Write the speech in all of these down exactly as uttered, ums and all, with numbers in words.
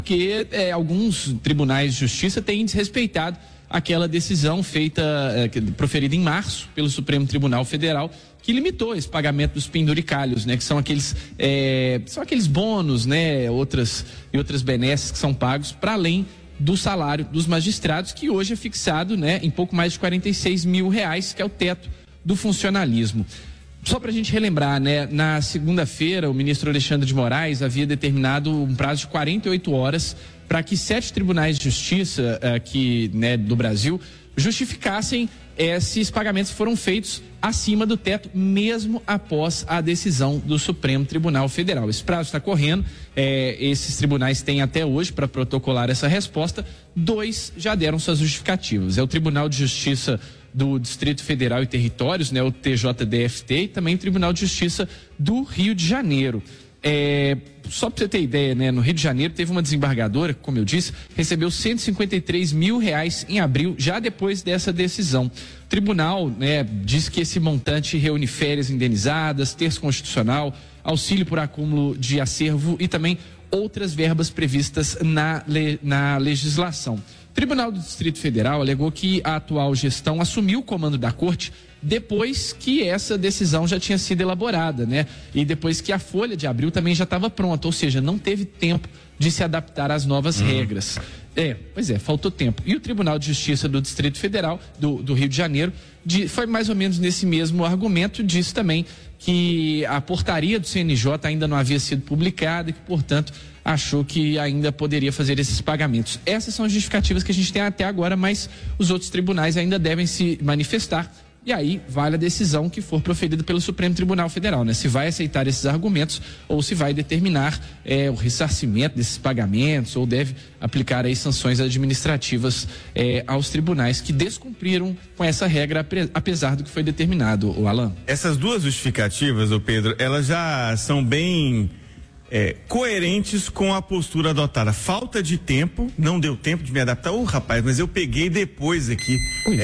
porque é, alguns tribunais de justiça têm desrespeitado aquela decisão feita, é, proferida em março pelo Supremo Tribunal Federal, que limitou esse pagamento dos penduricalhos, né? Que são aqueles, é, são aqueles bônus, né? Outras, e outras benesses que são pagos para além do salário dos magistrados, que hoje é fixado, né? Em pouco mais de quarenta e seis mil reais, que é o teto do funcionalismo. Só para a gente relembrar, né? Na segunda-feira, o ministro Alexandre de Moraes havia determinado um prazo de quarenta e oito horas para que sete tribunais de justiça aqui, né, do Brasil justificassem esses pagamentos que foram feitos acima do teto, mesmo após a decisão do Supremo Tribunal Federal. Esse prazo está correndo, é, esses tribunais têm até hoje para protocolar essa resposta. Dois já deram suas justificativas. É o Tribunal de Justiça do Distrito Federal e Territórios, né, o T J D F T, e também o Tribunal de Justiça do Rio de Janeiro. É, só para você ter ideia, né, no Rio de Janeiro teve uma desembargadora, como eu disse, recebeu cento e cinquenta e três mil reais em abril, já depois dessa decisão. O tribunal, né, diz que esse montante reúne férias indenizadas, terço constitucional, auxílio por acúmulo de acervo e também outras verbas previstas na, le, na legislação. O Tribunal do Distrito Federal alegou que a atual gestão assumiu o comando da corte depois que essa decisão já tinha sido elaborada, né? E depois que a folha de abril também já estava pronta, ou seja, não teve tempo de se adaptar às novas hum. regras. É, pois é, faltou tempo. E o Tribunal de Justiça do Distrito Federal, do, do Rio de Janeiro, de, foi mais ou menos nesse mesmo argumento, disse também que a portaria do C N J ainda não havia sido publicada e que, portanto, achou que ainda poderia fazer esses pagamentos. Essas são as justificativas que a gente tem até agora, mas os outros tribunais ainda devem se manifestar. E aí vale a decisão que for proferida pelo Supremo Tribunal Federal, né? Se vai aceitar esses argumentos ou se vai determinar é, o ressarcimento desses pagamentos ou deve aplicar aí sanções administrativas é, aos tribunais que descumpriram com essa regra, apesar do que foi determinado, o Alan. Essas duas justificativas, ô Pedro, elas já são bem É, coerentes com a postura adotada. Falta de tempo, não deu tempo de me adaptar. Ô, oh, rapaz, mas eu peguei depois aqui.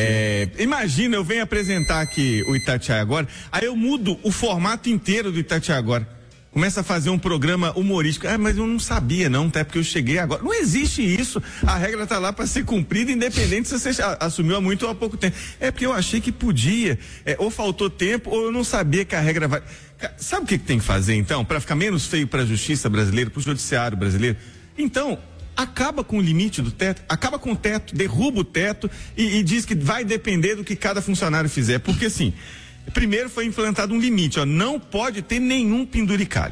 É, imagina, eu venho apresentar aqui o Itatiaia Agora, aí eu mudo o formato inteiro do Itatiaia Agora. Começa a fazer um programa humorístico. Ah, mas eu não sabia não, até porque eu cheguei agora. Não existe isso. A regra tá lá para ser cumprida, independente se você assumiu há muito ou há pouco tempo. É porque eu achei que podia. É, ou faltou tempo, ou eu não sabia que a regra vai... Sabe o que, que tem que fazer, então, para ficar menos feio para a justiça brasileira, para o judiciário brasileiro? Então, acaba com o limite do teto, acaba com o teto, derruba o teto e, e diz que vai depender do que cada funcionário fizer. Porque, assim, primeiro foi implantado um limite, ó, não pode ter nenhum penduricalho.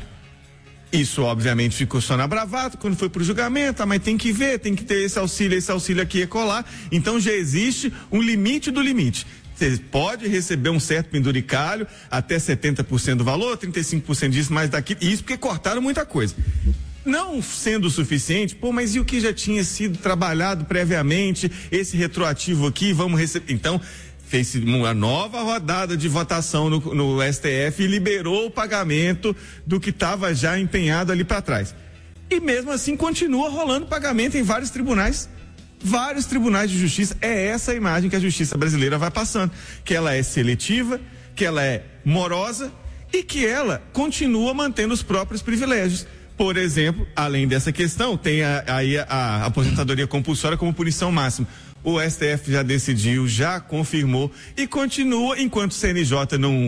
Isso, obviamente, ficou só na bravata quando foi pro julgamento, ah, mas tem que ver, tem que ter esse auxílio, esse auxílio aqui e colar. Então, já existe um limite do limite. Você pode receber um certo penduricalho, até setenta por cento do valor, trinta e cinco por cento disso, mais daquilo, isso porque cortaram muita coisa. Não sendo o suficiente, pô, mas e o que já tinha sido trabalhado previamente, esse retroativo aqui, vamos receber. Então, fez uma nova rodada de votação no, no S T F e liberou o pagamento do que estava já empenhado ali para trás. E mesmo assim continua rolando pagamento em vários tribunais. Vários tribunais de justiça. É essa a imagem que a justiça brasileira vai passando, que ela é seletiva, que ela é morosa e que ela continua mantendo os próprios privilégios. Por exemplo, além dessa questão, tem aí a, a, a aposentadoria compulsória como punição máxima. O S T F já decidiu, já confirmou e continua, enquanto o C N J não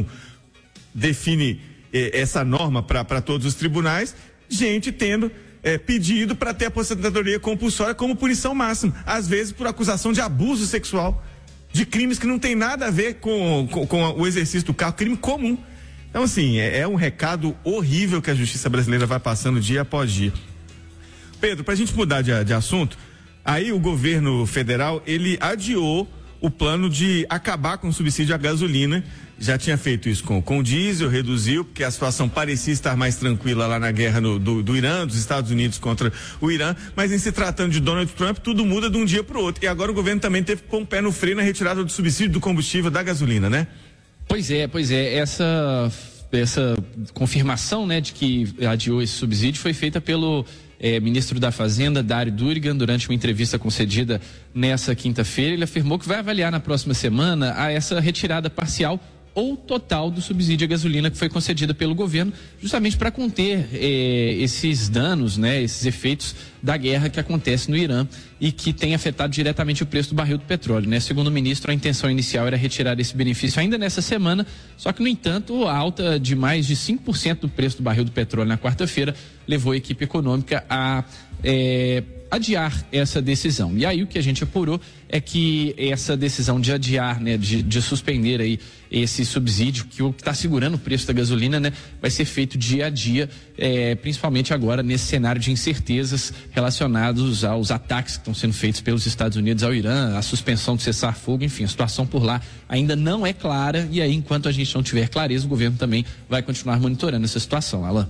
define eh, essa norma para todos os tribunais, gente tendo É, pedido para ter aposentadoria compulsória como punição máxima, às vezes por acusação de abuso sexual, de crimes que não tem nada a ver com, com, com o exercício do cargo, crime comum. Então, assim, é, é um recado horrível que a justiça brasileira vai passando dia após dia. Pedro, para a gente mudar de, de assunto, aí o governo federal, ele adiou o plano de acabar com o subsídio à gasolina. Já tinha feito isso com, com o diesel, reduziu, porque a situação parecia estar mais tranquila lá na guerra no, do, do Irã, dos Estados Unidos contra o Irã, mas em se tratando de Donald Trump, tudo muda de um dia para o outro. E agora o governo também teve que pôr um pé no freio na retirada do subsídio do combustível da gasolina, né? Pois é, pois é. Essa, essa confirmação, né, de que adiou esse subsídio foi feita pelo É, ministro da Fazenda, Dário Durigan, durante uma entrevista concedida nessa quinta-feira. Ele afirmou que vai avaliar na próxima semana a essa retirada parcial ou total do subsídio à gasolina que foi concedida pelo governo, justamente para conter eh, esses danos, né, esses efeitos da guerra que acontece no Irã e que tem afetado diretamente o preço do barril do petróleo, né? Segundo o ministro, a intenção inicial era retirar esse benefício ainda nessa semana, só que, no entanto, a alta de mais de cinco por cento do preço do barril do petróleo na quarta-feira levou a equipe econômica a eh, adiar essa decisão. E aí o que a gente apurou é que essa decisão de adiar, né, de, de suspender aí esse subsídio, que o que está segurando o preço da gasolina, né, vai ser feito dia a dia, é, principalmente agora nesse cenário de incertezas relacionados aos ataques que estão sendo feitos pelos Estados Unidos ao Irã, a suspensão do cessar-fogo, enfim, a situação por lá ainda não é clara, e aí enquanto a gente não tiver clareza, o governo também vai continuar monitorando essa situação. Alan.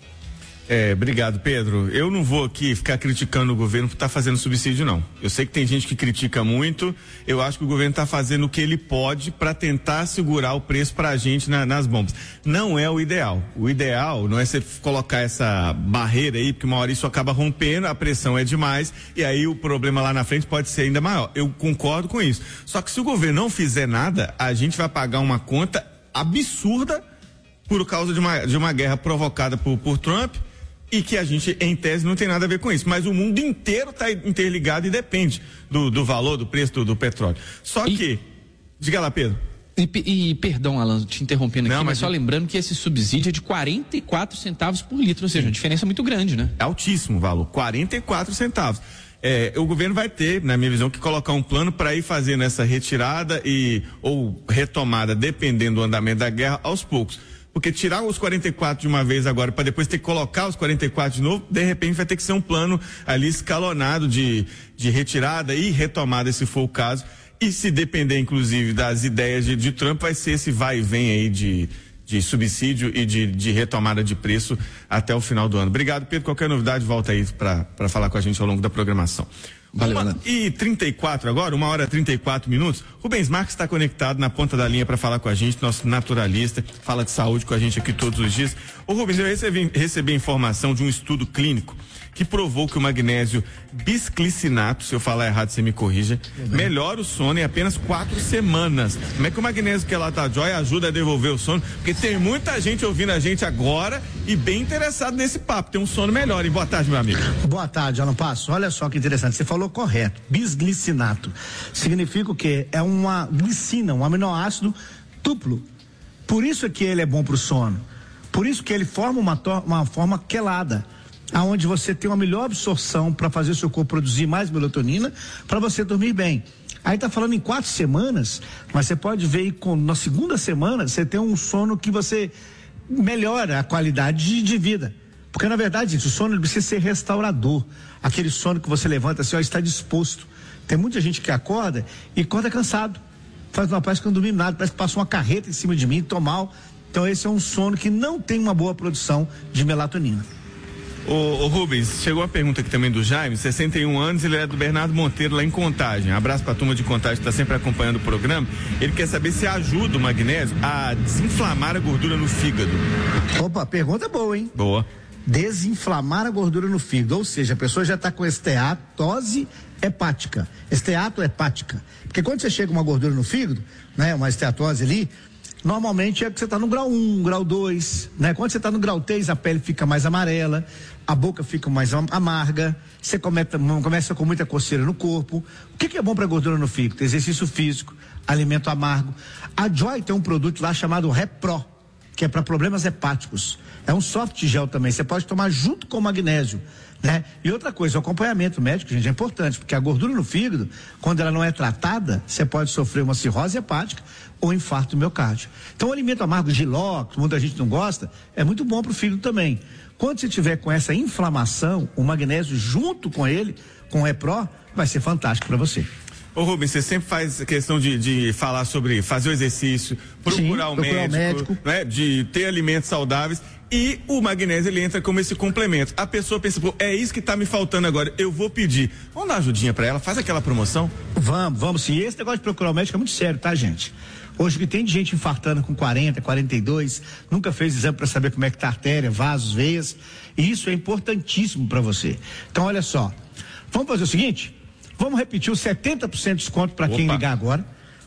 É, obrigado, Pedro. Eu não vou aqui ficar criticando o governo por estar tá fazendo subsídio, não. Eu sei que tem gente que critica muito. Eu acho que o governo está fazendo o que ele pode para tentar segurar o preço para a gente na, nas bombas. Não é o ideal. O ideal não é você colocar essa barreira aí, porque uma hora isso acaba rompendo, a pressão é demais e aí o problema lá na frente pode ser ainda maior. Eu concordo com isso. Só que se o governo não fizer nada, a gente vai pagar uma conta absurda por causa de uma, de uma guerra provocada por, por Trump. E que a gente, em tese, não tem nada a ver com isso. Mas o mundo inteiro está interligado e depende do, do valor, do preço do, do petróleo. Só e, que, diga lá, Pedro. E, e perdão, Alan, te interrompendo aqui, não, mas, mas só lembrando que esse subsídio é de quarenta e quatro centavos por litro, ou seja, uma diferença muito grande, né? É altíssimo o valor, quarenta e quatro centavos. É, o governo vai ter, na minha visão, que colocar um plano para ir fazendo essa retirada e ou retomada, dependendo do andamento da guerra, aos poucos. Porque tirar os quarenta e quatro de uma vez agora para depois ter que colocar os quarenta e quatro de novo, de repente vai ter que ser um plano ali escalonado de, de retirada e retomada, se for o caso. E se depender, inclusive, das ideias de, de Trump, vai ser esse vai e vem aí de, de subsídio e de, de retomada de preço até o final do ano. Obrigado, Pedro. Qualquer novidade, volta aí para falar com a gente ao longo da programação. Valeu, uma e trinta e quatro agora, uma hora e trinta e quatro minutos. Rubens Marques está conectado na ponta da linha para falar com a gente, nosso naturalista, fala de saúde com a gente aqui todos os dias. Ô Rubens, eu recebi, recebi informação de um estudo clínico que provou que o magnésio bisglicinato, se eu falar errado você me corrija, melhora o sono em apenas quatro semanas. Como é que o magnésio Quelata-Joy ajuda a devolver o sono? Porque tem muita gente ouvindo a gente agora e bem interessado nesse papo, tem um sono melhor. E boa tarde, meu amigo. Boa tarde, Alan Passo. Olha só que interessante, você falou correto, bisglicinato significa o quê? É uma glicina, um aminoácido duplo. Por isso é que ele é bom para o sono. Por isso que ele forma uma, uma forma quelada, aonde você tem uma melhor absorção para fazer o seu corpo produzir mais melatonina para você dormir bem. Aí tá falando em quatro semanas, mas você pode ver com, na segunda semana você tem um sono que você melhora a qualidade de, de vida. Porque na verdade, gente, o sono precisa ser restaurador. Aquele sono que você levanta assim, ó, está disposto. Tem muita gente que acorda e acorda cansado. Faz uma parece que não dormi nada, parece que passou uma carreta em cima de mim, tô mal. Então esse é um sono que não tem uma boa produção de melatonina. Ô, ô Rubens, chegou a pergunta aqui também do Jaime, sessenta e um anos, ele é do Bernardo Monteiro, lá em Contagem. Abraço pra turma de Contagem que tá sempre acompanhando o programa. Ele quer saber se ajuda o magnésio a desinflamar a gordura no fígado. Opa, pergunta boa, hein? Boa. Desinflamar a gordura no fígado, ou seja, a pessoa já está com esteatose hepática, esteato hepática. Porque quando você chega uma gordura no fígado, né, uma esteatose ali, normalmente é que você está no grau um, grau dois, né? Quando você está no grau três, a pele fica mais amarela, a boca fica mais amarga, você começa, começa com muita coceira no corpo. O que, que é bom para gordura no fígado? Exercício físico, alimento amargo. A Joy tem um produto lá chamado Repro, que é para problemas hepáticos. É um soft gel também, você pode tomar junto com o magnésio, né? E outra coisa, o acompanhamento médico, gente, é importante, porque a gordura no fígado, quando ela não é tratada, você pode sofrer uma cirrose hepática ou infarto do miocárdio. Então o alimento amargo, giló, que muita gente não gosta, é muito bom para o fígado também. Quando você tiver com essa inflamação, o magnésio junto com ele, com o Repro, vai ser fantástico para você. Ô Rubens, você sempre faz questão de, de falar sobre fazer o exercício, procurar o médico, médico. Né, de ter alimentos saudáveis, e o magnésio ele entra como esse complemento. A pessoa pensa, pô, é isso que tá me faltando agora, eu vou pedir. Vamos dar uma ajudinha pra ela, faz aquela promoção? Vamos, vamos sim. Esse negócio de procurar o médico é muito sério, tá, gente? Hoje que tem de gente infartando com quarenta, quarenta e dois, nunca fez exame para saber como é que tá a artéria, vasos, veias, e isso é importantíssimo para você. Então, olha só, vamos fazer o seguinte, vamos repetir os setenta por cento de desconto para quem ligar agora.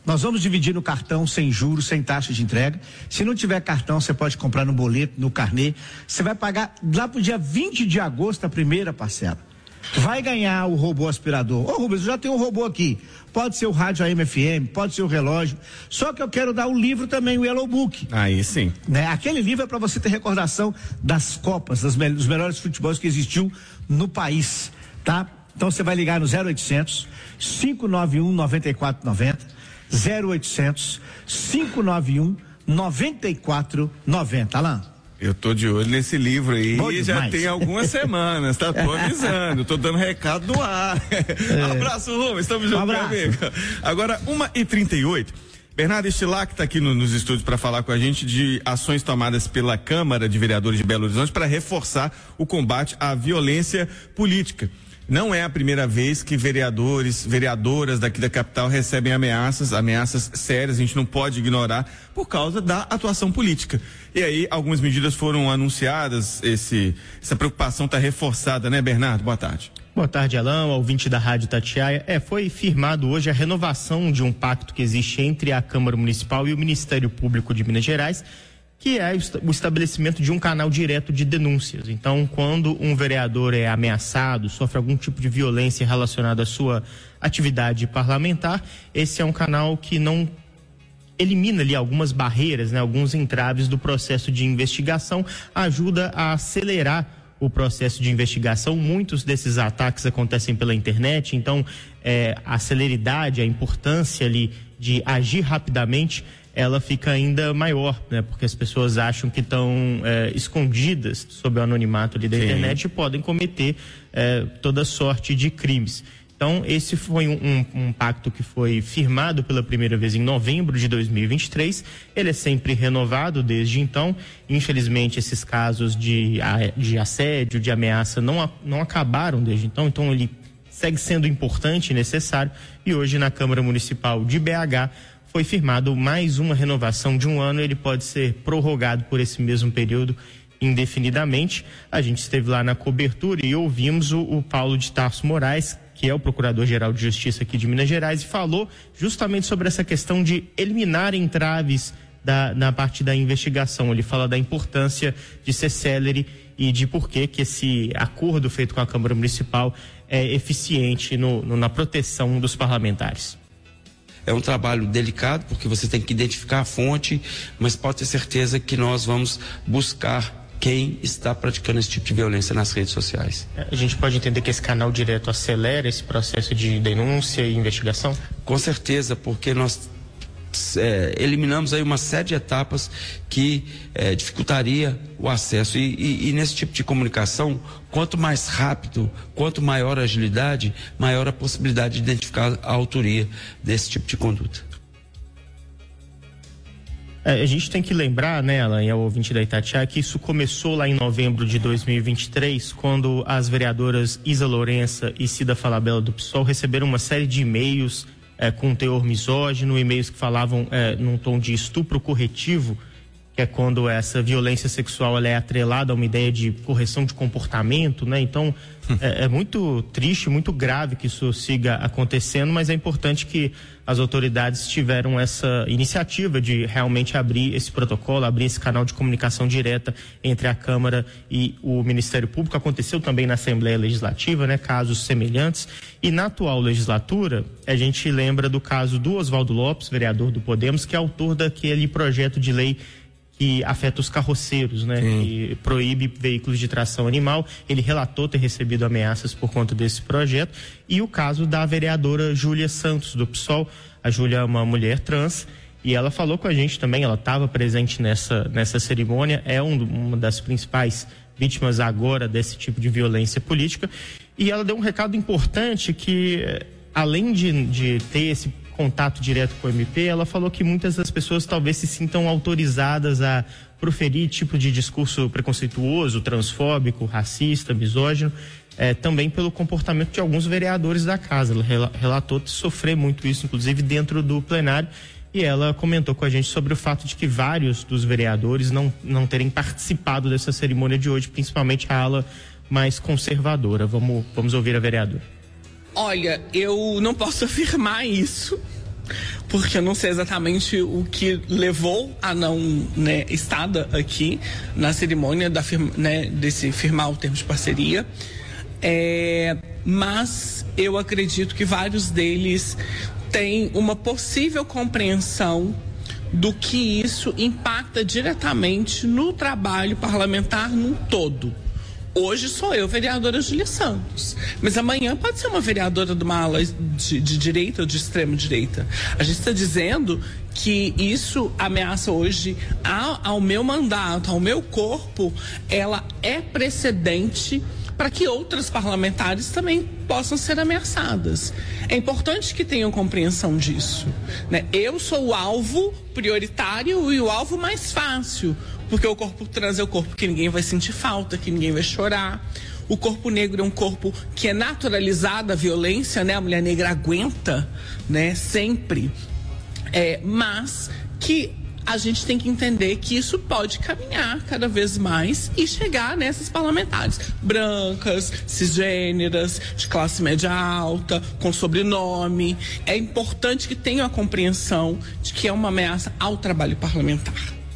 Nós vamos dividir no cartão sem juros, sem taxa de entrega. Se não tiver cartão, você pode comprar no boleto, no carnê. Você vai pagar lá pro dia vinte de agosto a primeira parcela. Vai ganhar o robô aspirador. Ô Rubens, eu já tenho um robô aqui. Pode ser o rádio A M F M, pode ser o relógio. Só que eu quero dar o livro também, o Yellow Book. Aí sim. Né? Aquele livro é para você ter recordação das Copas, das me- dos melhores futebols que existiu no país, tá? Então você vai ligar no zero oitocentos, cinco nove um, nove quatro nove zero, zero oitocentos, cinco nove um, nove quatro nove zero. Alain. Eu tô de olho nesse livro aí, já demais. tem algumas semanas, tá? Tô avisando, tô dando recado no ar. É. Abraço, Rubens, estamos juntos, Um meu amigo. Agora, uma e trinta e oito. Bernardo Estilac está aqui no, nos estúdios para falar com a gente de ações tomadas pela Câmara de Vereadores de Belo Horizonte para reforçar o combate à violência política. Não é a primeira vez que vereadores, vereadoras daqui da capital recebem ameaças, ameaças sérias, a gente não pode ignorar, por causa da atuação política. E aí, algumas medidas foram anunciadas, esse, essa preocupação está reforçada, né, Bernardo? Boa tarde. Boa tarde, Alain, ouvinte da Rádio Itatiaia. É, foi firmado hoje a renovação de um pacto que existe entre a Câmara Municipal e o Ministério Público de Minas Gerais, que é o estabelecimento de um canal direto de denúncias. Então, quando um vereador é ameaçado, sofre algum tipo de violência relacionada à sua atividade parlamentar, esse é um canal que não elimina ali algumas barreiras, né, alguns entraves do processo de investigação, ajuda a acelerar o processo de investigação. Muitos desses ataques acontecem pela internet, então é, a celeridade, a importância ali de agir rapidamente, ela fica ainda maior, né? Porque as pessoas acham que estão é, escondidas sob o anonimato ali da Sim. internet e podem cometer é, toda sorte de crimes. Então, esse foi um, um, um pacto que foi firmado pela primeira vez em novembro de dois mil e vinte e três. Ele é sempre renovado desde então. Infelizmente, esses casos de, de assédio, de ameaça não, não acabaram desde então. Então, ele segue sendo importante e necessário. E hoje, na Câmara Municipal de B H, foi firmado mais uma renovação de um ano. Ele pode ser prorrogado por esse mesmo período indefinidamente. A gente esteve lá na cobertura e ouvimos o, o Paulo de Tarso Moraes, que é o Procurador-Geral de Justiça aqui de Minas Gerais, e falou justamente sobre essa questão de eliminar entraves da, na parte da investigação. Ele fala da importância de ser célere e de por que que esse acordo feito com a Câmara Municipal é eficiente no, no, na proteção dos parlamentares. É um trabalho delicado, porque você tem que identificar a fonte, mas pode ter certeza que nós vamos buscar quem está praticando esse tipo de violência nas redes sociais. A gente pode entender que esse canal direto acelera esse processo de denúncia e investigação? Com certeza, porque nós é, eliminamos aí uma série de etapas que é, dificultaria o acesso. E, e, e nesse tipo de comunicação, quanto mais rápido, quanto maior a agilidade, maior a possibilidade de identificar a autoria desse tipo de conduta. A gente tem que lembrar, né, Alan, e ao ouvinte da Itatiaia, que isso começou lá em novembro de dois mil e vinte e três, quando as vereadoras Isa Lourença e Cida Falabella do P SOL receberam uma série de e-mails é, com teor misógino, e-mails que falavam é, num tom de estupro corretivo, que é quando essa violência sexual ela é atrelada a uma ideia de correção de comportamento, né? Então, é, é muito triste, muito grave que isso siga acontecendo, mas é importante que as autoridades tiveram essa iniciativa de realmente abrir esse protocolo, abrir esse canal de comunicação direta entre a Câmara e o Ministério Público. Aconteceu também na Assembleia Legislativa, né? Casos semelhantes. E na atual legislatura, a gente lembra do caso do Oswaldo Lopes, vereador do Podemos, que é autor daquele projeto de lei que afeta os carroceiros, né? Hum. Que proíbe veículos de tração animal. Ele relatou ter recebido ameaças por conta desse projeto. E o caso da vereadora Júlia Santos, do P SOL. A Júlia é uma mulher trans e ela falou com a gente também, ela estava presente nessa, nessa cerimônia, é um, uma das principais vítimas agora desse tipo de violência política. E ela deu um recado importante que, além de, de ter esse contato direto com o M P, ela falou que muitas das pessoas talvez se sintam autorizadas a proferir tipo de discurso preconceituoso, transfóbico, racista, misógino, é, também pelo comportamento de alguns vereadores da casa. Ela relatou sofrer muito isso, inclusive dentro do plenário, e ela comentou com a gente sobre o fato de que vários dos vereadores não, não terem participado dessa cerimônia de hoje, principalmente a ala mais conservadora. Vamos, vamos ouvir a vereadora. Olha, eu não posso afirmar isso, porque eu não sei exatamente o que levou a não, né, estar aqui na cerimônia da firma, né, desse firmar o termo de parceria. É, mas eu acredito que vários deles têm uma possível compreensão do que isso impacta diretamente no trabalho parlamentar num todo. Hoje sou eu, vereadora Júlia Santos, mas amanhã pode ser uma vereadora de uma ala de, de direita ou de extrema direita. A gente está dizendo que isso ameaça hoje ao, ao meu mandato, ao meu corpo, ela é precedente para que outras parlamentares também possam ser ameaçadas. É importante que tenham compreensão disso, né? Eu sou o alvo prioritário e o alvo mais fácil, porque o corpo trans é o corpo que ninguém vai sentir falta, que ninguém vai chorar. O corpo negro é um corpo que é naturalizado a violência, né? A mulher negra aguenta, né? Sempre. É, mas que a gente tem que entender que isso pode caminhar cada vez mais e chegar nessas parlamentares brancas, cisgêneras, de classe média alta, com sobrenome. É importante que tenham a compreensão de que é uma ameaça ao trabalho parlamentar.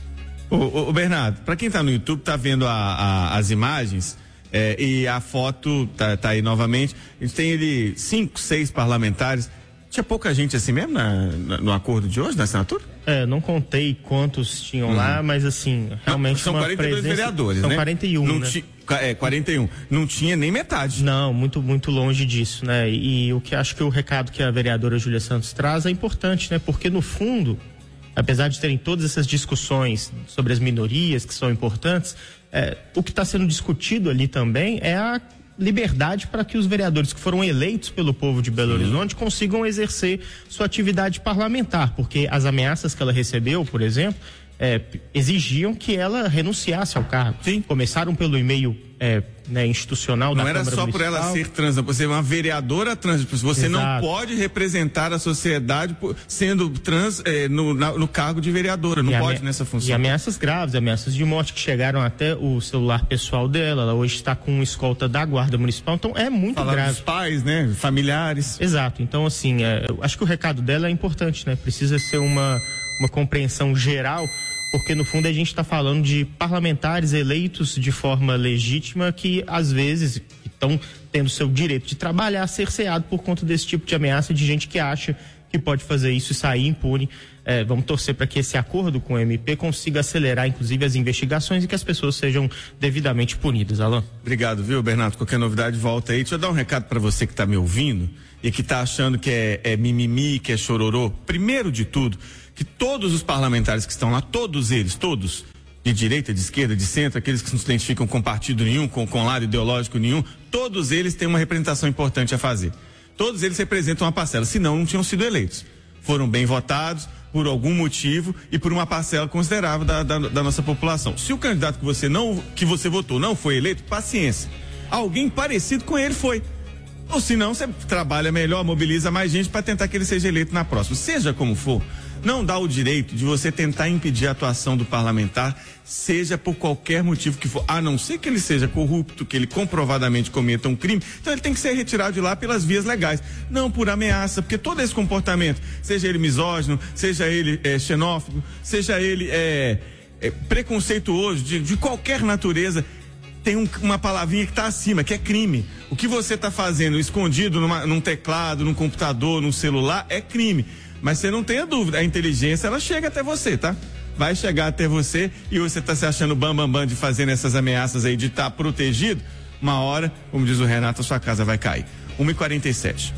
Ô, ô, ô Bernardo, para quem está no YouTube, tá vendo a, a, as imagens é, e a foto tá, tá aí novamente. A gente tem ali cinco, seis parlamentares. Tinha pouca gente assim mesmo na, na, no acordo de hoje, na assinatura? É, não contei quantos tinham uhum. lá, mas assim, realmente não, são uma quarenta e dois presença... vereadores, são né? quarenta e um, não né? Ti, é, quarenta e um. Não tinha nem metade. Não, muito, muito longe disso, né? E, e o que acho que o recado que a vereadora Júlia Santos traz é importante, né? Porque no fundo, apesar de terem todas essas discussões sobre as minorias que são importantes, é, o que está sendo discutido ali também é a liberdade para que os vereadores que foram eleitos pelo povo de Belo Sim. Horizonte consigam exercer sua atividade parlamentar, porque as ameaças que ela recebeu, por exemplo, é, exigiam que ela renunciasse ao cargo. Sim. Começaram pelo e-mail é, né, institucional da Não Câmara era só Municipal. por ela ser trans, você é uma vereadora trans, você Exato. Não pode representar a sociedade por, sendo trans é, no, na, no cargo de vereadora, não pode nessa função. E ameaças graves, ameaças de morte que chegaram até o celular pessoal dela, ela hoje está com escolta da Guarda Municipal, então é muito Falar grave. Dos pais, né, familiares. Exato, então assim, é, eu acho que o recado dela é importante, né, precisa ser uma, uma compreensão geral, porque no fundo a gente está falando de parlamentares eleitos de forma legítima que às vezes estão tendo seu direito de trabalhar cerceado por conta desse tipo de ameaça de gente que acha que pode fazer isso e sair impune. É, vamos torcer para que esse acordo com o M P consiga acelerar inclusive as investigações e que as pessoas sejam devidamente punidas. Alain. Obrigado, viu, Bernardo? Qualquer novidade volta aí. Deixa eu dar um recado para você que está me ouvindo e que está achando que é, é mimimi, que é chororô. Primeiro de tudo, que todos os parlamentares que estão lá, todos eles, todos, de direita, de esquerda, de centro, aqueles que não se identificam com partido nenhum, com, com lado ideológico nenhum, todos eles têm uma representação importante a fazer. Todos eles representam uma parcela, senão não tinham sido eleitos. Foram bem votados por algum motivo e por uma parcela considerável da, da, da nossa população. Se o candidato que você não, que você votou não foi eleito, paciência. Alguém parecido com ele foi. Ou se não, você trabalha melhor, mobiliza mais gente para tentar que ele seja eleito na próxima. Seja como for, não dá o direito de você tentar impedir a atuação do parlamentar, seja por qualquer motivo que for, a não ser que ele seja corrupto, que ele comprovadamente cometa um crime, então ele tem que ser retirado de lá pelas vias legais, não por ameaça, porque todo esse comportamento, seja ele misógino, seja ele é, xenófobo, seja ele é, é, preconceituoso, de, de qualquer natureza, tem um, uma palavrinha que está acima, que é crime. O que você está fazendo escondido numa, num teclado, num computador, num celular, é crime. Mas você não tenha dúvida, a inteligência ela chega até você, tá? Vai chegar até você e você tá se achando bam, bam, bam de fazendo essas ameaças aí de estar tá protegido, uma hora, como diz o Renato, a sua casa vai cair. uma e quarenta e sete.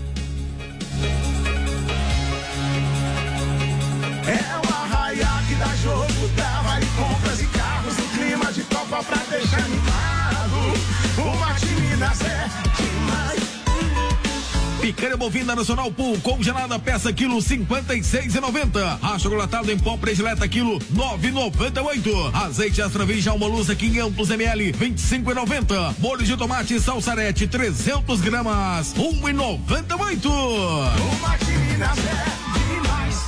É o arraiá que dá jogo, dá vale compras e carros no clima de Copa pra deixar animado. Uma time na Zé, demais. Picanha bovina Nacional Pool congelada peça quilo cinquenta e seis e noventa. Racha chocolatado em pó predileta quilo nove e noventa e oito. Azeite extra virgem Almolusa quinhentos mililitros vinte e cinco e noventa. Molho de tomate salsarete trezentos gramas um e noventa e oito. Uma time na Zé, demais.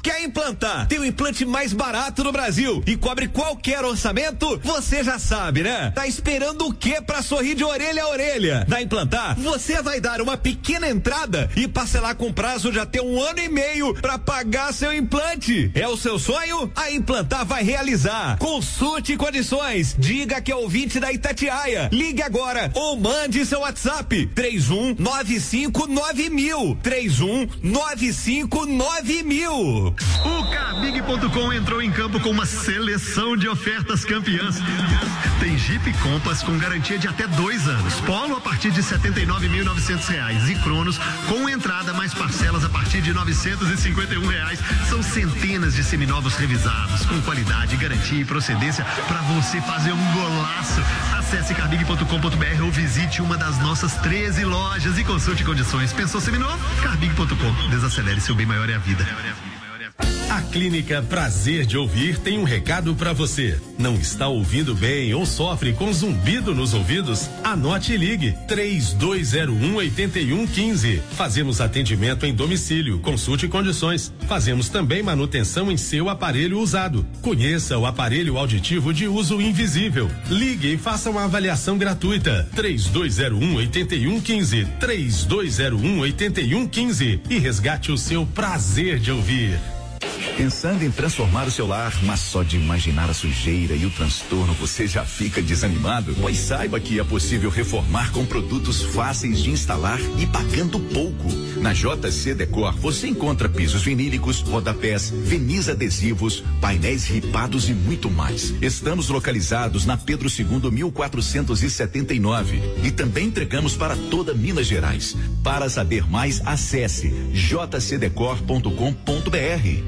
Quer implantar? Tem o implante mais barato no Brasil e cobre qualquer orçamento? Você já sabe, né? Tá esperando o quê pra sorrir de orelha a orelha? Na Implantar, você vai dar uma pequena entrada e parcelar com prazo de até um ano e meio pra pagar seu implante. É o seu sonho? A Implantar vai realizar. Consulte condições. Diga que é ouvinte da Itatiaia. Ligue agora ou mande seu WhatsApp. três um nove cinco nove mil. três um nove cinco nove mil. O Carbig ponto com entrou em campo com uma seleção de ofertas campeãs. Tem Jeep Compass com garantia de até dois anos, Polo a partir de setenta e nove mil e novecentos reais e Cronos com entrada mais parcelas a partir de novecentos e cinquenta e um reais. São centenas de seminovos revisados com qualidade, garantia e procedência para você fazer um golaço. Acesse carbig ponto com ponto br ou visite uma das nossas treze lojas e consulte condições. Pensou seminovo? carbig ponto com. Desacelere, seu bem maior é a vida. A Clínica Prazer de Ouvir tem um recado para você. Não está ouvindo bem ou sofre com zumbido nos ouvidos? Anote e ligue três dois zero um oito um um cinco. Fazemos atendimento em domicílio, consulte condições. Fazemos também manutenção em seu aparelho usado. Conheça o aparelho auditivo de uso invisível. Ligue e faça uma avaliação gratuita. três dois zero um oito um um cinco. três dois zero um oito um um cinco e resgate o seu prazer de ouvir. Pensando em transformar o seu lar, mas só de imaginar a sujeira e o transtorno você já fica desanimado? Pois saiba que é possível reformar com produtos fáceis de instalar e pagando pouco. Na J C Decor você encontra pisos vinílicos, rodapés, verniz adesivos, painéis ripados e muito mais. Estamos localizados na Pedro segundo mil quatrocentos e setenta e nove e também entregamos para toda Minas Gerais. Para saber mais, acesse j c decor ponto com ponto b r.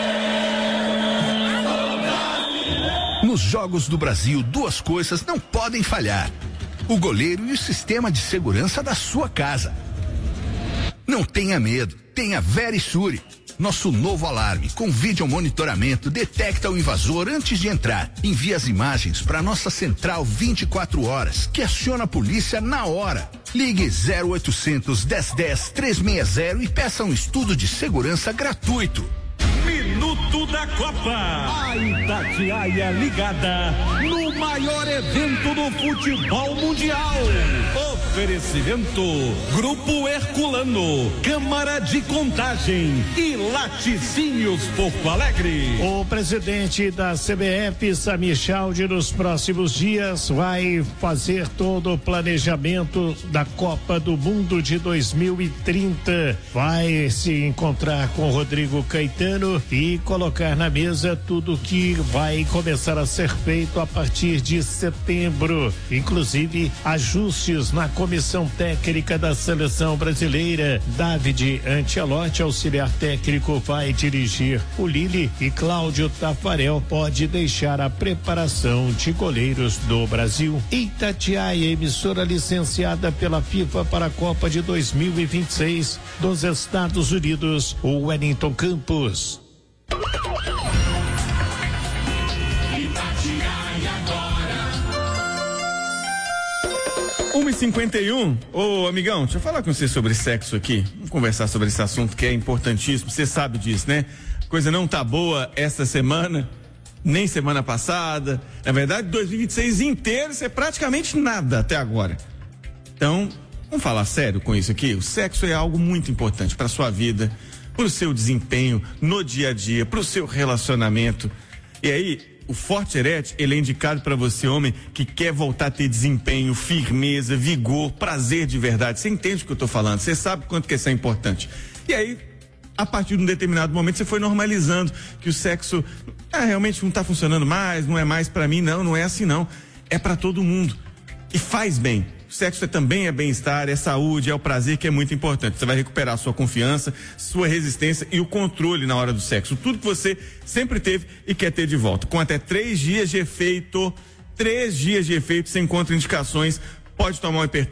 Nos Jogos do Brasil, duas coisas não podem falhar: o goleiro e o sistema de segurança da sua casa. Não tenha medo, tenha Verisure. Nosso novo alarme com vídeo monitoramento detecta o invasor antes de entrar. Envia as imagens para nossa central vinte e quatro horas, que aciona a polícia na hora. Ligue zero oitocentos, dez, dez, trezentos e sessenta e peça um estudo de segurança gratuito. Minuto da Copa. A Itatiaia ligada no maior evento do futebol mundial. Oferecimento Grupo Herculano, Câmara de Contagem e Laticínios Porto Alegre. O presidente da C B F, Samir Chaldi, nos próximos dias vai fazer todo o planejamento da Copa do Mundo de dois mil e trinta. Vai se encontrar com o Rodrigo Caetano e colocar na mesa tudo que vai começar a ser feito a partir de setembro, inclusive ajustes na comissão técnica da seleção brasileira. David Ancelotti, auxiliar técnico, vai dirigir o Lille e Cláudio Tafarel pode deixar a preparação de goleiros do Brasil. Itatiaia, emissora licenciada pela FIFA para a Copa de dois mil e vinte e seis dos Estados Unidos, o Wellington Campos. uma e cinquenta e um. Ô, amigão, deixa eu falar com você sobre sexo aqui. Vamos conversar sobre esse assunto que é importantíssimo. Você sabe disso, né? Coisa não tá boa essa semana, nem semana passada. Na verdade, dois mil e vinte e seis inteiro, isso é praticamente nada até agora. Então, vamos falar sério com isso aqui? O sexo é algo muito importante para sua vida, para o seu desempenho no dia a dia, para o seu relacionamento. E aí, o Forte Erete, ele é indicado para você, homem, que quer voltar a ter desempenho, firmeza, vigor, prazer de verdade. Você entende o que eu tô falando, você sabe quanto que isso é importante. E aí, a partir de um determinado momento, você foi normalizando que o sexo ah, realmente não tá funcionando mais, não é mais para mim, não, não é assim não. É para todo mundo. E faz bem. O sexo é, também é bem-estar, é saúde, é o prazer que é muito importante. Você vai recuperar a sua confiança, sua resistência e o controle na hora do sexo. Tudo que você sempre teve e quer ter de volta. Com até três dias de efeito, três dias de efeito, sem contraindicações, pode tomar um hipertenso,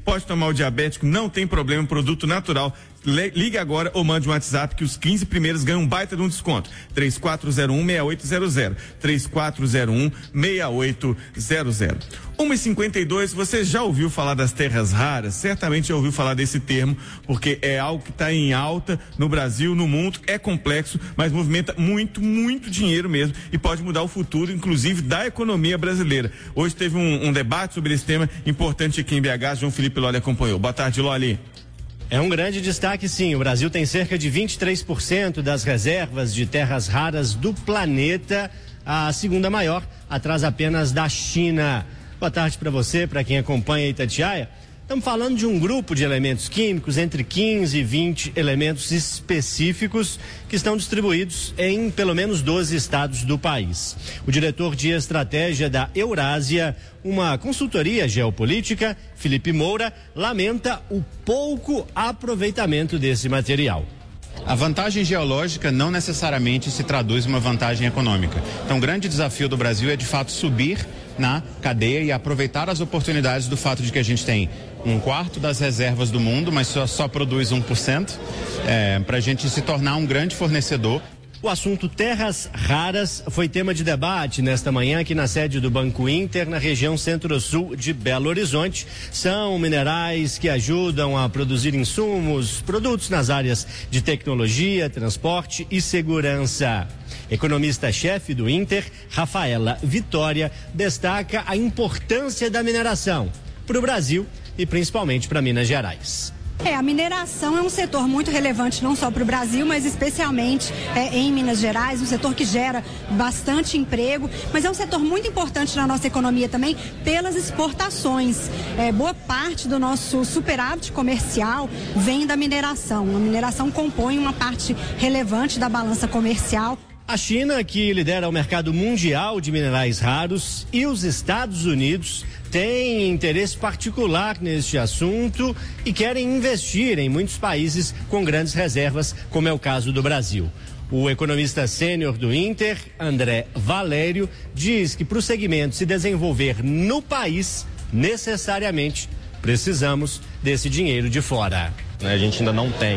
pode tomar o diabético, não tem problema, produto natural. Ligue agora ou mande um WhatsApp que os quinze primeiros ganham um baita de um desconto. três quatro zero um, seis oito zero zero. três quatro zero um, seis oito zero zero. uma e cinquenta e dois, você já ouviu falar das terras raras? Certamente já ouviu falar desse termo, porque é algo que está em alta no Brasil, no mundo, é complexo, mas movimenta muito, muito dinheiro mesmo e pode mudar o futuro, inclusive, da economia brasileira. Hoje teve um, um debate sobre esse tema importante aqui em B H, João Felipe Lolli acompanhou. Boa tarde, Lolli. É um grande destaque, sim. O Brasil tem cerca de vinte e três por cento das reservas de terras raras do planeta, a segunda maior, atrás apenas da China. Boa tarde para você, para quem acompanha Itatiaia. Estamos falando de um grupo de elementos químicos, entre quinze e vinte elementos específicos que estão distribuídos em pelo menos doze estados do país. O diretor de estratégia da Eurásia, uma consultoria geopolítica, Felipe Moura, lamenta o pouco aproveitamento desse material. A vantagem geológica não necessariamente se traduz em uma vantagem econômica. Então, o grande desafio do Brasil é, de fato, subir na cadeia e aproveitar as oportunidades do fato de que a gente tem um quarto das reservas do mundo, mas só, só produz um por cento, é, para a gente se tornar um grande fornecedor. O assunto terras raras foi tema de debate nesta manhã aqui na sede do Banco Inter, na região centro-sul de Belo Horizonte. São minerais que ajudam a produzir insumos, produtos nas áreas de tecnologia, transporte e segurança. Economista-chefe do Inter, Rafaela Vitória, destaca a importância da mineração para o Brasil e principalmente para Minas Gerais. É, a mineração é um setor muito relevante não só para o Brasil, mas especialmente é, em Minas Gerais, um setor que gera bastante emprego, mas é um setor muito importante na nossa economia também pelas exportações. É, boa parte do nosso superávit comercial vem da mineração. A mineração compõe uma parte relevante da balança comercial. A China, que lidera o mercado mundial de minerais raros, e os Estados Unidos têm interesse particular neste assunto e querem investir em muitos países com grandes reservas, como é o caso do Brasil. O economista sênior do Inter, André Valério, diz que para o segmento se desenvolver no país, necessariamente precisamos desse dinheiro de fora. A gente ainda não tem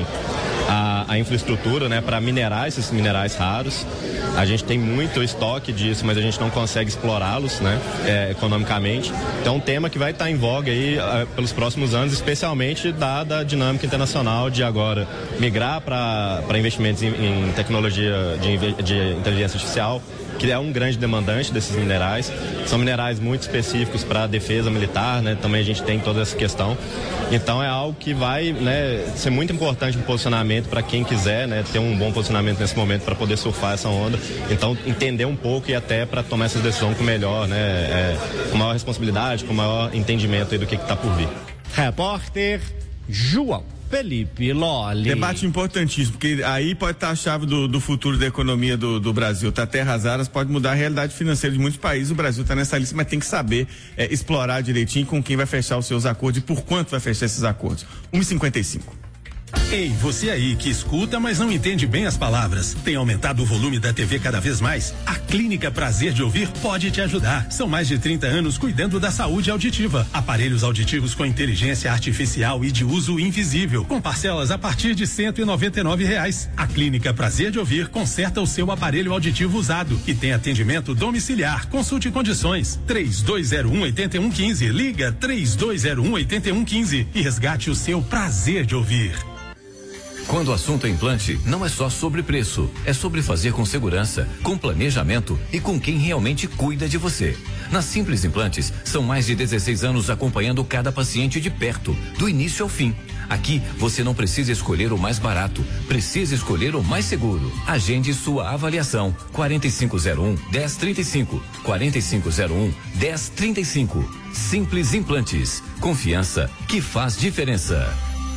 a, a infraestrutura, né, para minerar esses minerais raros. A gente tem muito estoque disso, mas a gente não consegue explorá-los, né, é, economicamente. Então, é um tema que vai estar em voga aí é, pelos próximos anos, especialmente dada a dinâmica internacional de agora migrar para investimentos em, em tecnologia de, de inteligência artificial, que é um grande demandante desses minerais. São minerais muito específicos para a defesa militar, né? Também a gente tem toda essa questão. Então é algo que vai, né, ser muito importante no posicionamento para quem quiser, né, ter um bom posicionamento nesse momento para poder surfar essa onda. Então entender um pouco e até para tomar essa decisão com melhor, né, é, com maior responsabilidade, com maior entendimento aí do que está por vir. Repórter João Felipe Lolli. Debate importantíssimo, porque aí pode estar a chave do, do futuro da economia do, do Brasil. Tá, terras raras pode mudar a realidade financeira de muitos países. O Brasil está nessa lista, mas tem que saber é, explorar direitinho com quem vai fechar os seus acordos e por quanto vai fechar esses acordos. uma e cinquenta e cinco. Ei, você aí que escuta, mas não entende bem as palavras. Tem aumentado o volume da T V cada vez mais? A Clínica Prazer de Ouvir pode te ajudar. São mais de trinta anos cuidando da saúde auditiva. Aparelhos auditivos com inteligência artificial e de uso invisível, com parcelas a partir de cento e noventa e nove reais. A Clínica Prazer de Ouvir conserta o seu aparelho auditivo usado e tem atendimento domiciliar. Consulte condições. três dois zero um, oito um um cinco. Liga três dois zero um, oito um um cinco e resgate o seu prazer de ouvir. Quando o assunto é implante, não é só sobre preço, é sobre fazer com segurança, com planejamento e com quem realmente cuida de você. Na Simples Implantes, são mais de dezesseis anos acompanhando cada paciente de perto, do início ao fim. Aqui, você não precisa escolher o mais barato, precisa escolher o mais seguro. Agende sua avaliação. quatro cinco zero um, um zero três cinco. quatro cinco zero um, um zero três cinco. Simples Implantes. Confiança que faz diferença.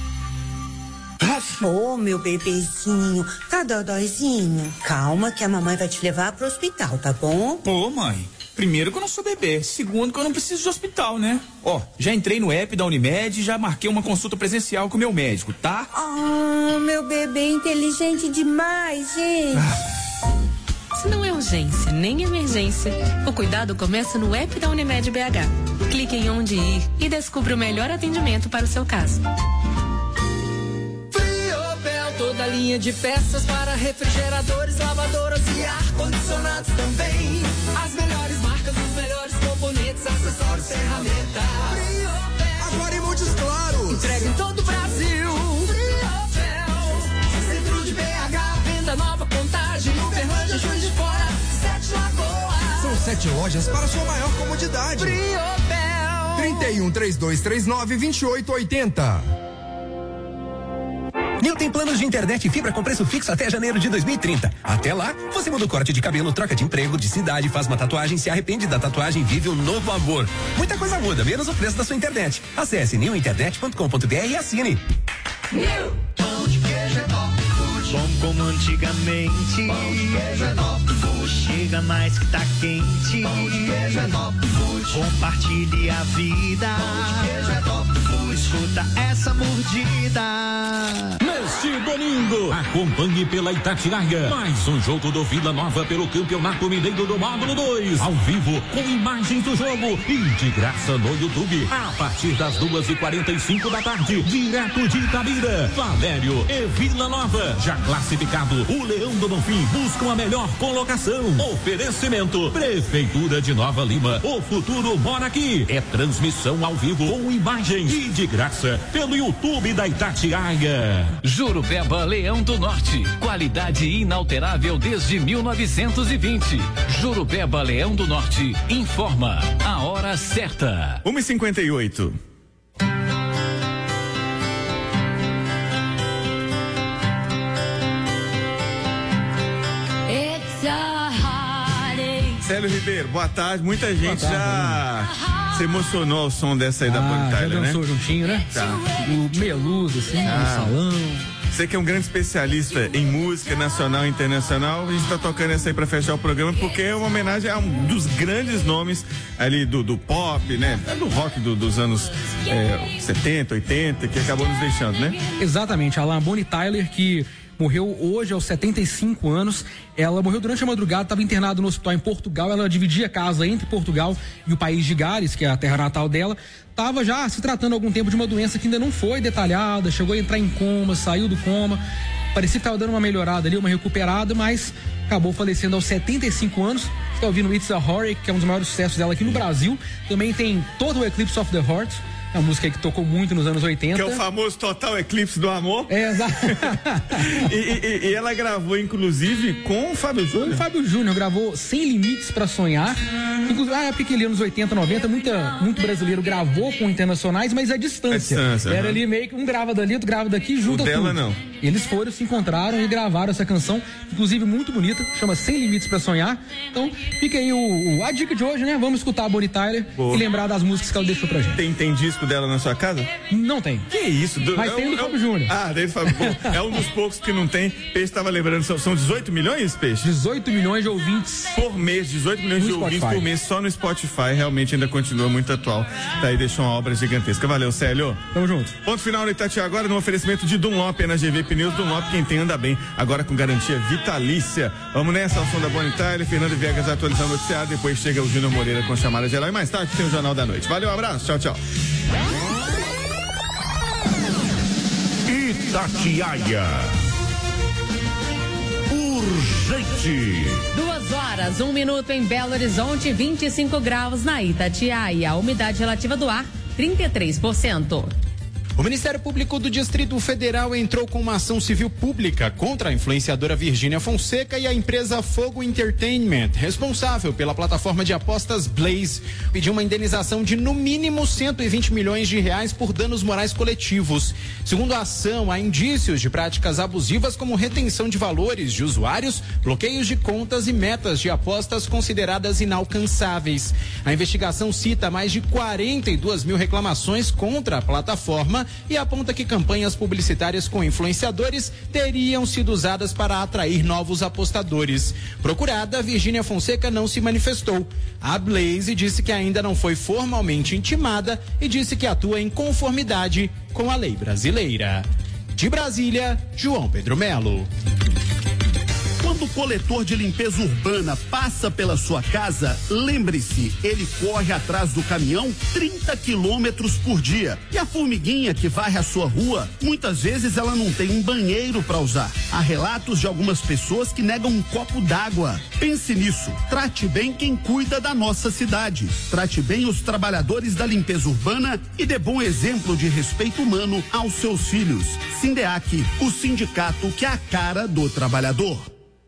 Ô, oh, meu bebezinho, tá dodóizinho? Calma que a mamãe vai te levar pro hospital, tá bom? Pô, mãe, primeiro que eu não sou bebê, segundo que eu não preciso de hospital, né? Ó, já entrei no app da Unimed e já marquei uma consulta presencial com o meu médico, tá? Oh, meu bebê inteligente demais, gente. Se não é urgência nem emergência, o cuidado começa no app da Unimed B H. Clique em onde ir e descubra o melhor atendimento para o seu caso. Friobel, toda linha de peças para refrigeradores, lavadoras e ar-condicionados também. As melhores marcas, os melhores componentes, acessórios, ferramentas. Friobel, agora em Montes Claros. Entrega em todo o Brasil. Friobel, centro de B H, venda nova, Contagem, Uberlândia, Juiz de Fora, Sete Lagoas. São sete lojas para sua maior comodidade. Friobel. trinta e um, trinta e dois trinta e nove, vinte e oito oitenta. Nil tem planos de internet e fibra com preço fixo até janeiro de dois mil e trinta. Até lá, você muda o corte de cabelo, troca de emprego, de cidade, faz uma tatuagem, se arrepende da tatuagem e vive um novo amor. Muita coisa muda, menos o preço da sua internet. Acesse nil internet ponto com ponto b r e assine. Nil, pão de queijo é top food. Bom como antigamente. Pão de queijo é top food. Chega mais que tá quente. Pão de queijo é top food. Compartilhe a vida. Pão de queijo é top food. Escuta essa mordida. Neste domingo, acompanhe pela Itatiaia mais um jogo do Vila Nova pelo Campeonato Mineiro do Módulo dois, ao vivo, com imagens do jogo e de graça no YouTube, a partir das duas e quarenta e cinco da tarde, direto de Itabira. Valério e Vila Nova, já classificado, o Leão do Bonfim buscam a melhor colocação. Oferecimento, Prefeitura de Nova Lima, o futuro mora aqui. É transmissão ao vivo com imagens e de graça pelo YouTube da Itatiaia. Jurupeba Leão do Norte, qualidade inalterável desde mil novecentos e vinte. Jurupeba Leão do Norte informa a hora certa. uma e cinquenta e oito. Célio Ribeiro, boa tarde. Muita gente tarde, já se emocionou ao som dessa aí da Bonnie Tyler, né? Já dançou juntinho, né? Tá. O meludo, assim, Ah. no salão. Você que é um grande especialista em música nacional e internacional, a gente tá tocando essa aí pra fechar o programa, porque é uma homenagem a um dos grandes nomes ali do, do pop, né? Do rock do, dos anos é, setenta, oitenta, que acabou nos deixando, né? Exatamente, a Bonnie Tyler, que morreu hoje aos setenta e cinco anos. Ela morreu durante a madrugada, estava internada no hospital em Portugal. Ela dividia a casa entre Portugal e o país de Gales, que é a terra natal dela. Estava já se tratando há algum tempo de uma doença que ainda não foi detalhada, chegou a entrar em coma, saiu do coma. Parecia que estava dando uma melhorada ali, uma recuperada, mas acabou falecendo aos setenta e cinco anos. Você está ouvindo It's a Horror, que é um dos maiores sucessos dela aqui no Brasil. Também tem Total Eclipse of the Heart, é uma música que tocou muito nos anos oitenta. Que é o famoso Total Eclipse do Amor. É, exato. e, e, e ela gravou, inclusive, com o Fábio Júnior. O Fábio Júnior gravou Sem Limites pra Sonhar. Inclusive, na época que ele anos oitenta, noventa, muita, muito brasileiro gravou com internacionais, mas a distância. A distância, Era uhum. ali meio que um grava dali, outro grava daqui, junta O dela, tudo. não. Eles foram, se encontraram e gravaram essa canção, inclusive muito bonita, chama Sem Limites pra Sonhar. Então, fica aí o, o, a dica de hoje, né? Vamos escutar a Bonnie Tyler Boa. e lembrar das músicas que ela deixou pra gente. Tem, tem disco dela na sua casa? Não tem. Que isso? Do, Mas é tem um, do é um- Fábio Júnior. Ah, tem do Fábio. Bom, é um dos poucos que não tem. Peixe estava lembrando, são, são dezoito milhões, Peixe? dezoito milhões de ouvintes. Por mês, dezoito milhões No de ouvintes Spotify. por mês só no Spotify. Realmente ainda continua muito atual. Daí deixou uma obra gigantesca. Valeu, Célio. Tamo junto. Ponto final no Itatiaia agora no oferecimento de Dunlop na G V Pneus. Dunlop, quem tem anda bem. Agora com garantia vitalícia. Vamos nessa, ao som da Bonnie Tyler, Fernando Viegas atualizando o noticiário. Depois chega o Júnior Moreira com chamada geral. E mais tarde tem o Jornal da Noite. Valeu, um abraço. Tchau, tchau. Itatiaia. Urgente. Duas horas, um minuto em Belo Horizonte, vinte e cinco graus na Itatiaia. A umidade relativa do ar, trinta e três por cento. O Ministério Público do Distrito Federal entrou com uma ação civil pública contra a influenciadora Virgínia Fonseca e a empresa Fogo Entertainment, responsável pela plataforma de apostas Blaze. Pediu uma indenização de no mínimo cento e vinte milhões de reais por danos morais coletivos. Segundo a ação, há indícios de práticas abusivas como retenção de valores de usuários, bloqueios de contas e metas de apostas consideradas inalcançáveis. A investigação cita mais de quarenta e duas mil reclamações contra a plataforma e aponta que campanhas publicitárias com influenciadores teriam sido usadas para atrair novos apostadores. Procurada, Virgínia Fonseca não se manifestou. A Blaze disse que ainda não foi formalmente intimada e disse que atua em conformidade com a lei brasileira. De Brasília, João Pedro Melo. Quando o coletor de limpeza urbana passa pela sua casa, lembre-se, ele corre atrás do caminhão trinta quilômetros por dia. E a formiguinha que varre a sua rua, muitas vezes ela não tem um banheiro para usar. Há relatos de algumas pessoas que negam um copo d'água. Pense nisso. Trate bem quem cuida da nossa cidade. Trate bem os trabalhadores da limpeza urbana e dê bom exemplo de respeito humano aos seus filhos. Sindeac, o sindicato que é a cara do trabalhador.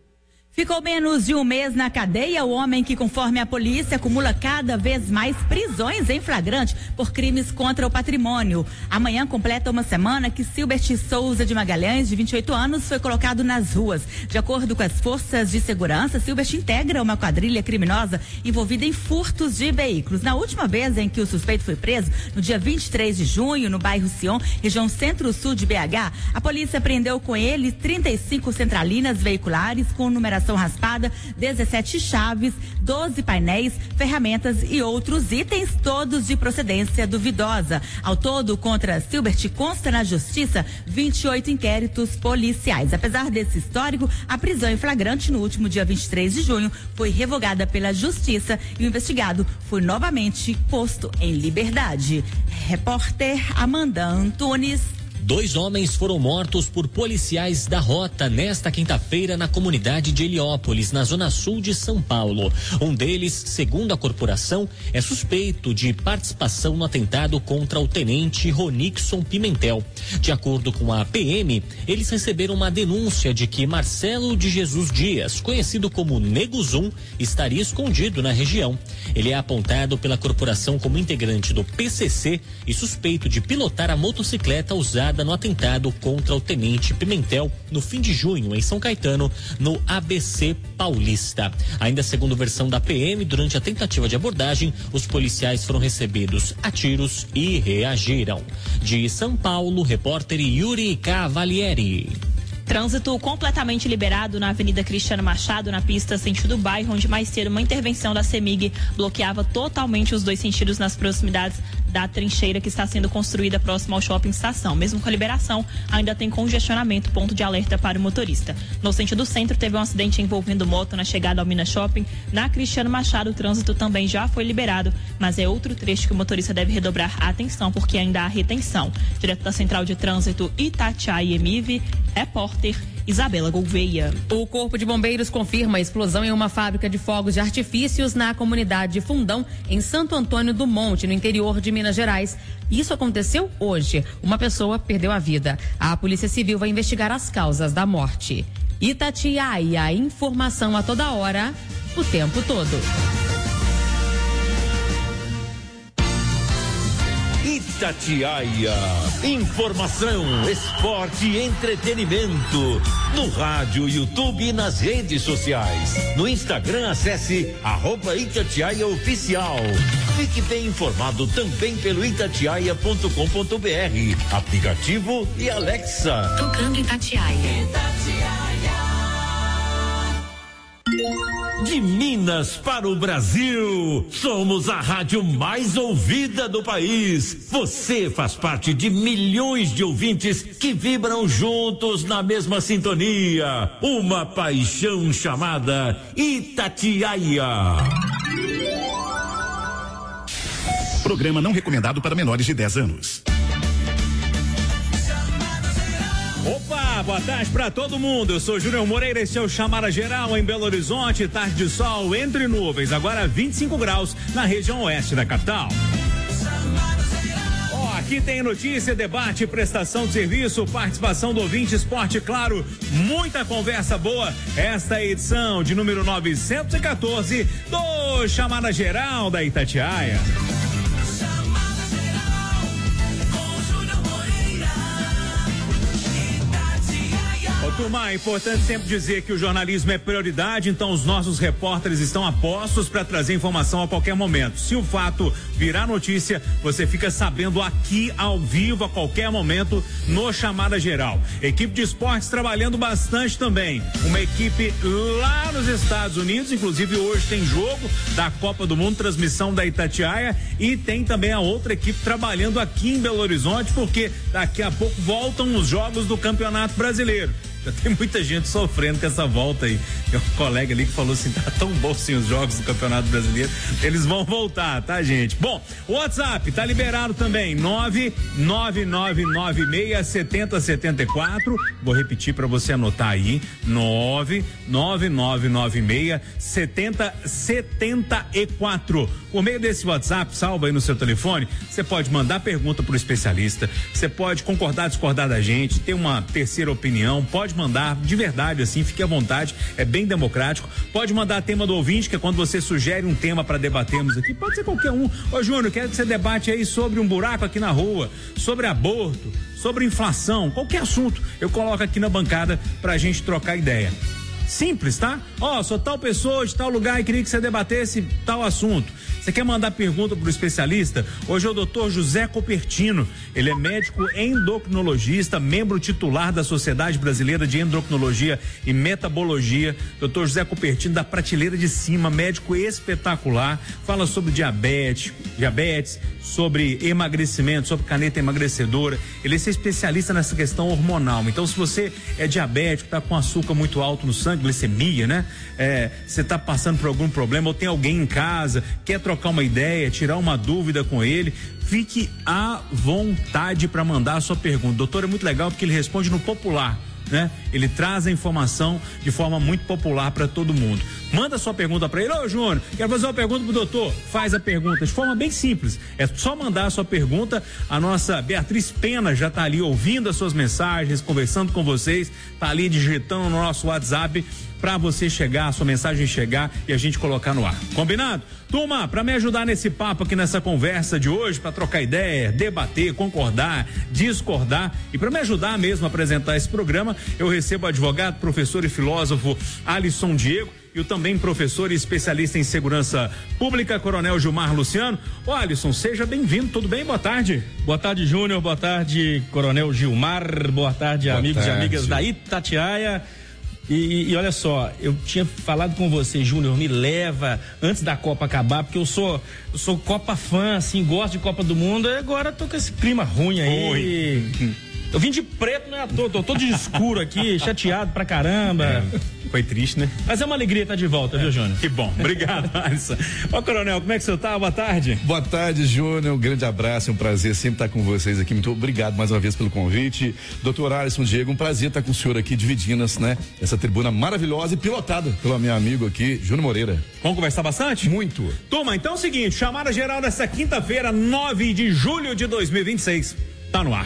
Ficou menos de um mês na cadeia o homem que, conforme a polícia, acumula cada vez mais prisões em flagrante por crimes contra o patrimônio. Amanhã completa uma semana que Silbert Souza de Magalhães, de vinte e oito anos, foi colocado nas ruas. De acordo com as forças de segurança, Silbert integra uma quadrilha criminosa envolvida em furtos de veículos. Na última vez em que o suspeito foi preso, no dia vinte e três de junho, no bairro Sion, região centro-sul de B H, a polícia prendeu com ele trinta e cinco centralinas veiculares com numeração raspada, dezessete chaves, doze painéis, ferramentas e outros itens, todos de procedência duvidosa. Ao todo, contra Silbert consta na justiça vinte e oito inquéritos policiais. Apesar desse histórico, a prisão em flagrante no último dia vinte e três de junho foi revogada pela justiça e o investigado foi novamente posto em liberdade. Repórter Amanda Antunes. Dois homens foram mortos por policiais da rota nesta quinta-feira na comunidade de Heliópolis, na zona sul de São Paulo. Um deles, segundo a corporação, é suspeito de participação no atentado contra o tenente Ronixon Pimentel. De acordo com a P M, eles receberam uma denúncia de que Marcelo de Jesus Dias, conhecido como Nego Zum, estaria escondido na região. Ele é apontado pela corporação como integrante do P C C e suspeito de pilotar a motocicleta usada no atentado contra o tenente Pimentel no fim de junho em São Caetano, no A B C Paulista. Ainda segundo versão da P M, durante a tentativa de abordagem, os policiais foram recebidos a tiros e reagiram. De São Paulo, repórter Yuri Cavalieri. Trânsito completamente liberado na Avenida Cristiano Machado, na pista sentido bairro, onde mais cedo uma intervenção da CEMIG bloqueava totalmente os dois sentidos nas proximidades da trincheira que está sendo construída próximo ao shopping estação. Mesmo com a liberação, ainda tem congestionamento, ponto de alerta para o motorista. No sentido centro, teve um acidente envolvendo moto na chegada ao Minas Shopping. Na Cristiano Machado, o trânsito também já foi liberado, mas é outro trecho que o motorista deve redobrar a atenção, porque ainda há retenção. Direto da Central de Trânsito Itatiaia e Emive, repórter Isabela Gouveia. O Corpo de Bombeiros confirma a explosão em uma fábrica de fogos de artifícios na comunidade de Fundão, em Santo Antônio do Monte, no interior de Minas Gerais. Isso aconteceu hoje. Uma pessoa perdeu a vida. A Polícia Civil vai investigar as causas da morte. Itatiaia, informação a toda hora, o tempo todo. Itatiaia. Informação, esporte e entretenimento. No rádio, YouTube e nas redes sociais. No Instagram, acesse arroba Itatiaia Oficial. Fique bem informado também pelo itatiaia ponto com ponto br. Aplicativo e Alexa. Tocando Itatiaia. De Minas para o Brasil, somos a rádio mais ouvida do país. Você faz parte de milhões de ouvintes que vibram juntos na mesma sintonia. Uma paixão chamada Itatiaia. Programa não recomendado para menores de dez anos. Opa, boa tarde pra todo mundo. Eu sou Júnior Moreira, esse é o Chamada Geral em Belo Horizonte, tarde de sol entre nuvens, agora vinte e cinco graus na região oeste da capital. Ó, oh, aqui tem notícia, debate, prestação de serviço, participação do ouvinte, esporte, claro, muita conversa boa. Esta é a edição de número novecentos e quatorze do Chamada Geral da Itatiaia. Turma, é importante sempre dizer que o jornalismo é prioridade, então os nossos repórteres estão a postos para trazer informação a qualquer momento. Se o fato virar notícia, você fica sabendo aqui ao vivo a qualquer momento no Chamada Geral. Equipe de esportes trabalhando bastante também. Uma equipe lá nos Estados Unidos, inclusive hoje tem jogo da Copa do Mundo, transmissão da Itatiaia, e tem também a outra equipe trabalhando aqui em Belo Horizonte, porque daqui a pouco voltam os jogos do Campeonato Brasileiro. Já tem muita gente sofrendo com essa volta aí. Tem um colega ali que falou assim, tá tão bom assim os jogos do Campeonato Brasileiro. Eles vão voltar, tá, gente? Bom, o WhatsApp tá liberado também, nove nove nove nove seis sete zero sete quatro. Vou repetir para você anotar aí, nove nove nove nove seis sete zero sete quatro. Por meio desse WhatsApp, salva aí no seu telefone, você pode mandar pergunta pro especialista, você pode concordar, discordar da gente, ter uma terceira opinião, pode mandar de verdade assim, fique à vontade, é bem democrático. Pode mandar tema do ouvinte, que é quando você sugere um tema para debatermos aqui, pode ser qualquer um. Ô Júnior, quero que você debate aí sobre um buraco aqui na rua, sobre aborto, sobre inflação, qualquer assunto, eu coloco aqui na bancada pra gente trocar ideia. Simples, tá? Ó, oh, sou tal pessoa de tal lugar e queria que você debatesse tal assunto. Você quer mandar pergunta pro especialista? Hoje é o doutor José Copertino. Ele é médico endocrinologista, membro titular da Sociedade Brasileira de Endocrinologia e Metabologia. doutor José Copertino, da prateleira de cima, médico espetacular. Fala sobre diabetes, diabetes, sobre emagrecimento, sobre caneta emagrecedora. Ele é especialista nessa questão hormonal. Então, se você é diabético, tá com açúcar muito alto no sangue, glicemia, né? É, você tá passando por algum problema ou tem alguém em casa, quer trocar uma ideia, tirar uma dúvida com ele, fique à vontade para mandar a sua pergunta. Doutor, é muito legal porque ele responde no popular, né? Ele traz a informação de forma muito popular para todo mundo. Manda sua pergunta para ele. Ô Júnior, quero fazer uma pergunta pro doutor. Faz a pergunta de forma bem simples. É só mandar a sua pergunta. A nossa Beatriz Pena já tá ali ouvindo as suas mensagens, conversando com vocês, tá ali digitando no nosso WhatsApp para você chegar, a sua mensagem chegar e a gente colocar no ar. Combinado? Turma, para me ajudar nesse papo aqui, nessa conversa de hoje, para trocar ideia, debater, concordar, discordar e para me ajudar mesmo a apresentar esse programa, eu recebo o advogado, professor e filósofo Alisson Diego e o também professor e especialista em segurança pública, Coronel Gilmar Luciano. Ô Alisson, seja bem-vindo, tudo bem? Boa tarde. Boa tarde, Júnior, boa tarde, Coronel Gilmar, boa tarde, boa amigos tarde. E amigas da Itatiaia. E, e, e olha só, eu tinha falado com você, Júnior, me leva antes da Copa acabar, porque eu sou, eu sou Copa fã, assim, gosto de Copa do Mundo, e agora tô com esse clima ruim aí. Oi. Eu vim de preto, não é à toa, tô todo de escuro aqui, chateado pra caramba. É, foi triste, né? Mas é uma alegria estar de volta, é. Viu, Júnior? Que bom, obrigado, Alisson. Ó, Coronel, como é que você tá? Boa tarde. Boa tarde, Júnior, um grande abraço, é um prazer sempre estar com vocês aqui, muito obrigado mais uma vez pelo convite. Doutor Alisson Diego, um prazer estar com o senhor aqui, dividindo, né, essa tribuna maravilhosa e pilotada pelo meu amigo aqui, Júnior Moreira. Vamos conversar bastante? Muito. Turma, então é o seguinte, chamada geral dessa quinta-feira, nove de julho de dois mil e vinte e seis, tá no ar.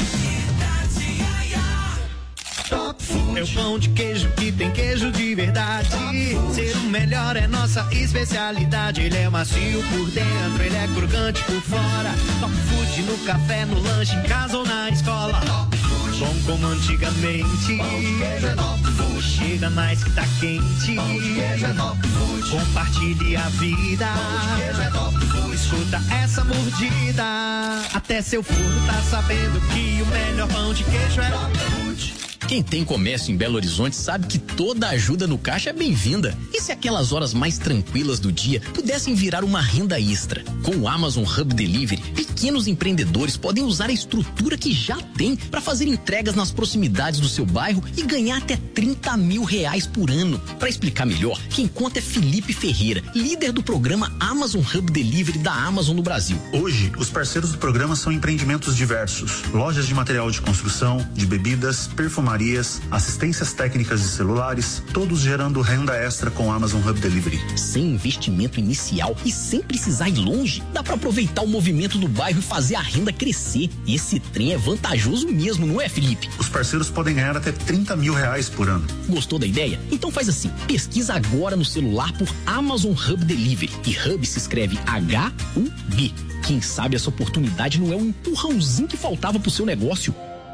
Top Food. É o pão de queijo que tem queijo de verdade. Ser o melhor é nossa especialidade. Ele é macio por dentro, ele é crocante por fora. Top Food no café, no lanche, em casa ou na escola. Top Food. Bom como antigamente. Pão de queijo é Top Food. Chega mais que tá quente. Pão de queijo é Top Food. Compartilhe a vida. Pão de queijo é Top Food. Escuta essa mordida. Até seu forno tá sabendo que o melhor pão de queijo é Top Food. Quem tem comércio em Belo Horizonte sabe que toda ajuda no caixa é bem-vinda. E se aquelas horas mais tranquilas do dia pudessem virar uma renda extra? Com o Amazon Hub Delivery, pequenos empreendedores podem usar a estrutura que já tem para fazer entregas nas proximidades do seu bairro e ganhar até trinta mil reais por ano. Para explicar melhor, quem conta é Felipe Ferreira, líder do programa Amazon Hub Delivery da Amazon no Brasil. Hoje, os parceiros do programa são empreendimentos diversos, lojas de material de construção, de bebidas, perfumaria, assistências técnicas de celulares, todos gerando renda extra com Amazon Hub Delivery. Sem investimento inicial e sem precisar ir longe, dá para aproveitar o movimento do bairro e fazer a renda crescer. Esse trem é vantajoso mesmo, não é, Felipe? Os parceiros podem ganhar até trinta mil reais por ano. Gostou da ideia? Então faz assim, pesquisa agora no celular por Amazon Hub Delivery. E Hub se escreve H U B. Quem sabe essa oportunidade não é um empurrãozinho que faltava pro seu negócio.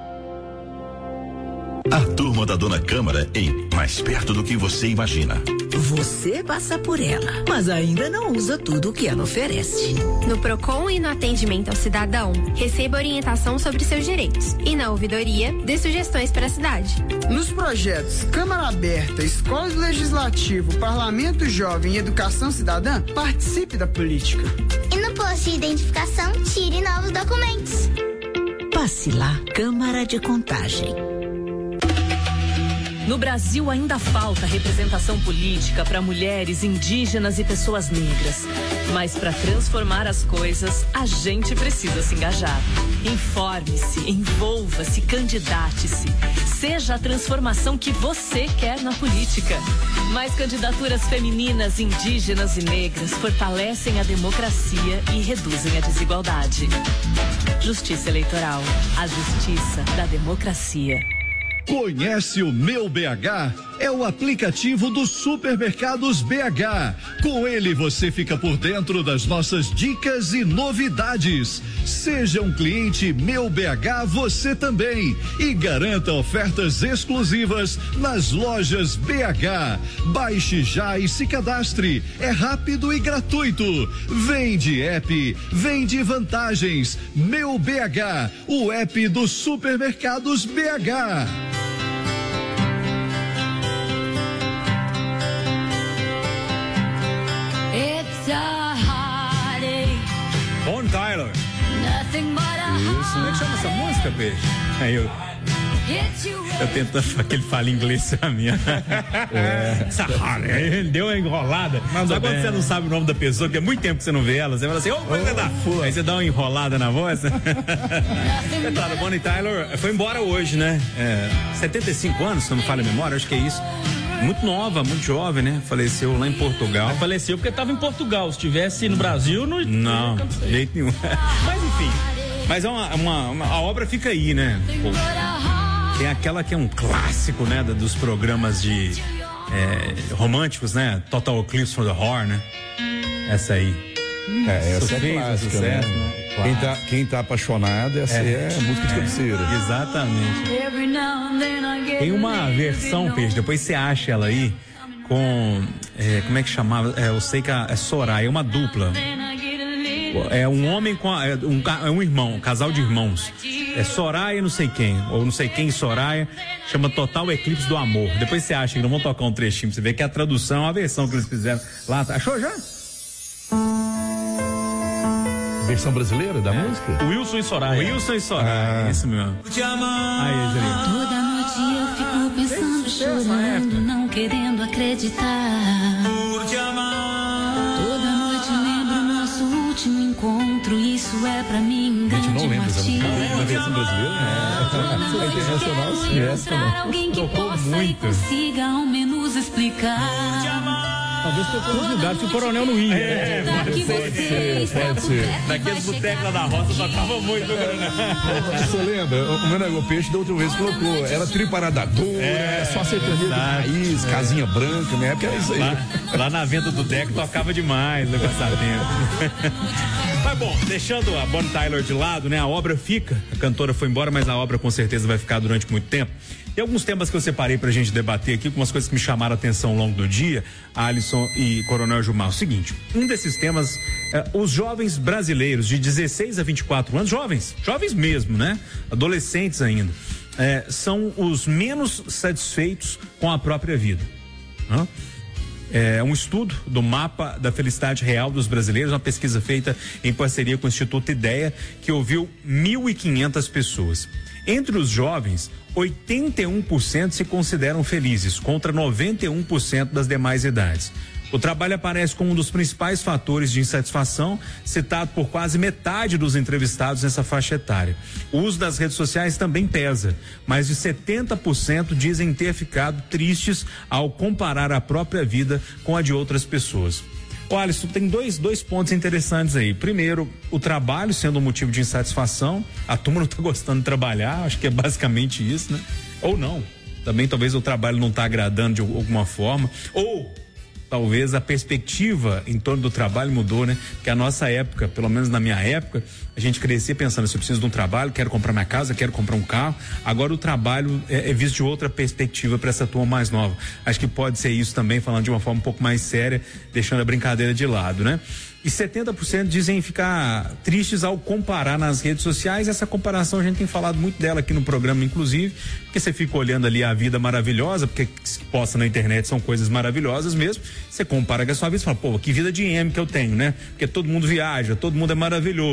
A turma da Dona Câmara em Mais Perto do que Você Imagina. Você passa por ela, mas ainda não usa tudo o que ela oferece. No Procon e no atendimento ao cidadão, receba orientação sobre seus direitos. E na ouvidoria, dê sugestões para a cidade. Nos projetos Câmara Aberta, Escola do Legislativo, Parlamento Jovem e Educação Cidadã, participe da política. E no posto de identificação, tire novos documentos. Passe lá, Câmara de Contagem. No Brasil ainda falta representação política para mulheres, indígenas e pessoas negras. Mas para transformar as coisas, a gente precisa se engajar. Informe-se, envolva-se, candidate-se. Seja a transformação que você quer na política. Mais candidaturas femininas, indígenas e negras fortalecem a democracia e reduzem a desigualdade. Justiça Eleitoral, a justiça da democracia. Conhece o Meu B H? É o aplicativo dos supermercados B H. Com ele você fica por dentro das nossas dicas e novidades. Seja um cliente Meu B H você também e garanta ofertas exclusivas nas lojas B H. Baixe já e se cadastre. É rápido e gratuito. Vem de app, vem de vantagens. Meu B H, o app dos supermercados B H. Bonnie Tyler. Isso. Como é que chama essa música, Peixe? Aí eu. Eu tentando que ele fale inglês pra mim. É. Sahara. Ele deu uma enrolada. Mas sabe quando você não sabe o nome da pessoa, que é muito tempo que você não vê ela, você fala assim, ô, oh, você dá? Aí você dá uma enrolada na voz. Claro, Bonnie Tyler foi embora hoje, né? É, setenta e cinco anos, se não me falha a memória, acho que é isso. Muito nova, muito jovem, né? Faleceu lá em Portugal. Mas faleceu porque estava em Portugal. Se estivesse no Brasil, não. Não, de jeito nenhum. Mas enfim. Mas é uma, uma, uma, a obra fica aí, né? Pô, tem aquela que é um clássico, né? Dos programas de é, românticos, né? Total Eclipse of the Heart, né? Essa aí. É, essa é clássica, sucesso, né? né? Claro. Quem, tá, quem tá apaixonado, essa é, é a música de cabeceira. É, exatamente. Tem uma versão, Peixe, depois você acha ela aí, com, é, como é que chamava? É, eu sei que é Soraya, é uma dupla. É um homem com, a, é, um, é um irmão, um casal de irmãos. É Soraya não sei quem, ou não sei quem Soraya, chama Total Eclipse do Amor. Depois você acha que não vão tocar um trechinho, pra você ver que a tradução, a versão que eles fizeram lá, achou já? Versão brasileira da é. música? Wilson e Soraya. Wilson e Soraya, ah. Isso mesmo. Aí, toda noite eu fico pensando, chorando, não querendo acreditar. Toda noite lembro nosso último encontro, isso é pra mim um grande motivo. A gente não lembra da versão brasileira? É, é internacional, sim. Essa não. Alguém que possa e consiga ao menos explicar. Talvez tocou nos lugares que o coronel não ia. É, pode ser, pode ser. Naqueles botecos da roça tocava muito, coronel. Você lembra? O meu negócio Peixe da outra vez colocou, era trio paradador, é, só sertanejo de raiz, é. Casinha branca, né? Porque era isso aí. Lá, lá na venda do Deco tocava demais no passatempo. Mas bom, deixando a Bonnie Tyler de lado, né? A obra fica, a cantora foi embora, mas a obra com certeza vai ficar durante muito tempo. Tem alguns temas que eu separei pra gente debater aqui, algumas coisas que me chamaram a atenção ao longo do dia, Alisson e Coronel Gilmar. O seguinte, um desses temas, é, os jovens brasileiros de dezesseis a vinte e quatro anos, jovens, jovens mesmo, né? Adolescentes ainda, é, são os menos satisfeitos com a própria vida. Hã? É um estudo do Mapa da Felicidade Real dos Brasileiros, uma pesquisa feita em parceria com o Instituto Ideia, que ouviu mil e quinhentas pessoas. Entre os jovens, oitenta e um por cento se consideram felizes, contra noventa e um por cento das demais idades. O trabalho aparece como um dos principais fatores de insatisfação, citado por quase metade dos entrevistados nessa faixa etária. O uso das redes sociais também pesa. Mais de setenta por cento dizem ter ficado tristes ao comparar a própria vida com a de outras pessoas. Ô, Alisson, tem dois, dois pontos interessantes aí. Primeiro, o trabalho sendo um motivo de insatisfação. A turma não está gostando de trabalhar, acho que é basicamente isso, né? Ou não. Também talvez o trabalho não está agradando de alguma forma. Ou talvez a perspectiva em torno do trabalho mudou, né? Porque a nossa época, pelo menos na minha época, a gente crescia pensando, se eu preciso de um trabalho, quero comprar minha casa, quero comprar um carro. Agora o trabalho é, é visto de outra perspectiva para essa turma mais nova. Acho que pode ser isso também, falando de uma forma um pouco mais séria, deixando a brincadeira de lado, né? E setenta por cento dizem ficar tristes ao comparar nas redes sociais. Essa comparação a gente tem falado muito dela aqui no programa, inclusive, porque você fica olhando ali a vida maravilhosa, porque se posta na internet são coisas maravilhosas mesmo. Você compara com a sua vida e fala, pô, que vida de M que eu tenho, né? Porque todo mundo viaja, todo mundo é maravilhoso, todo mundo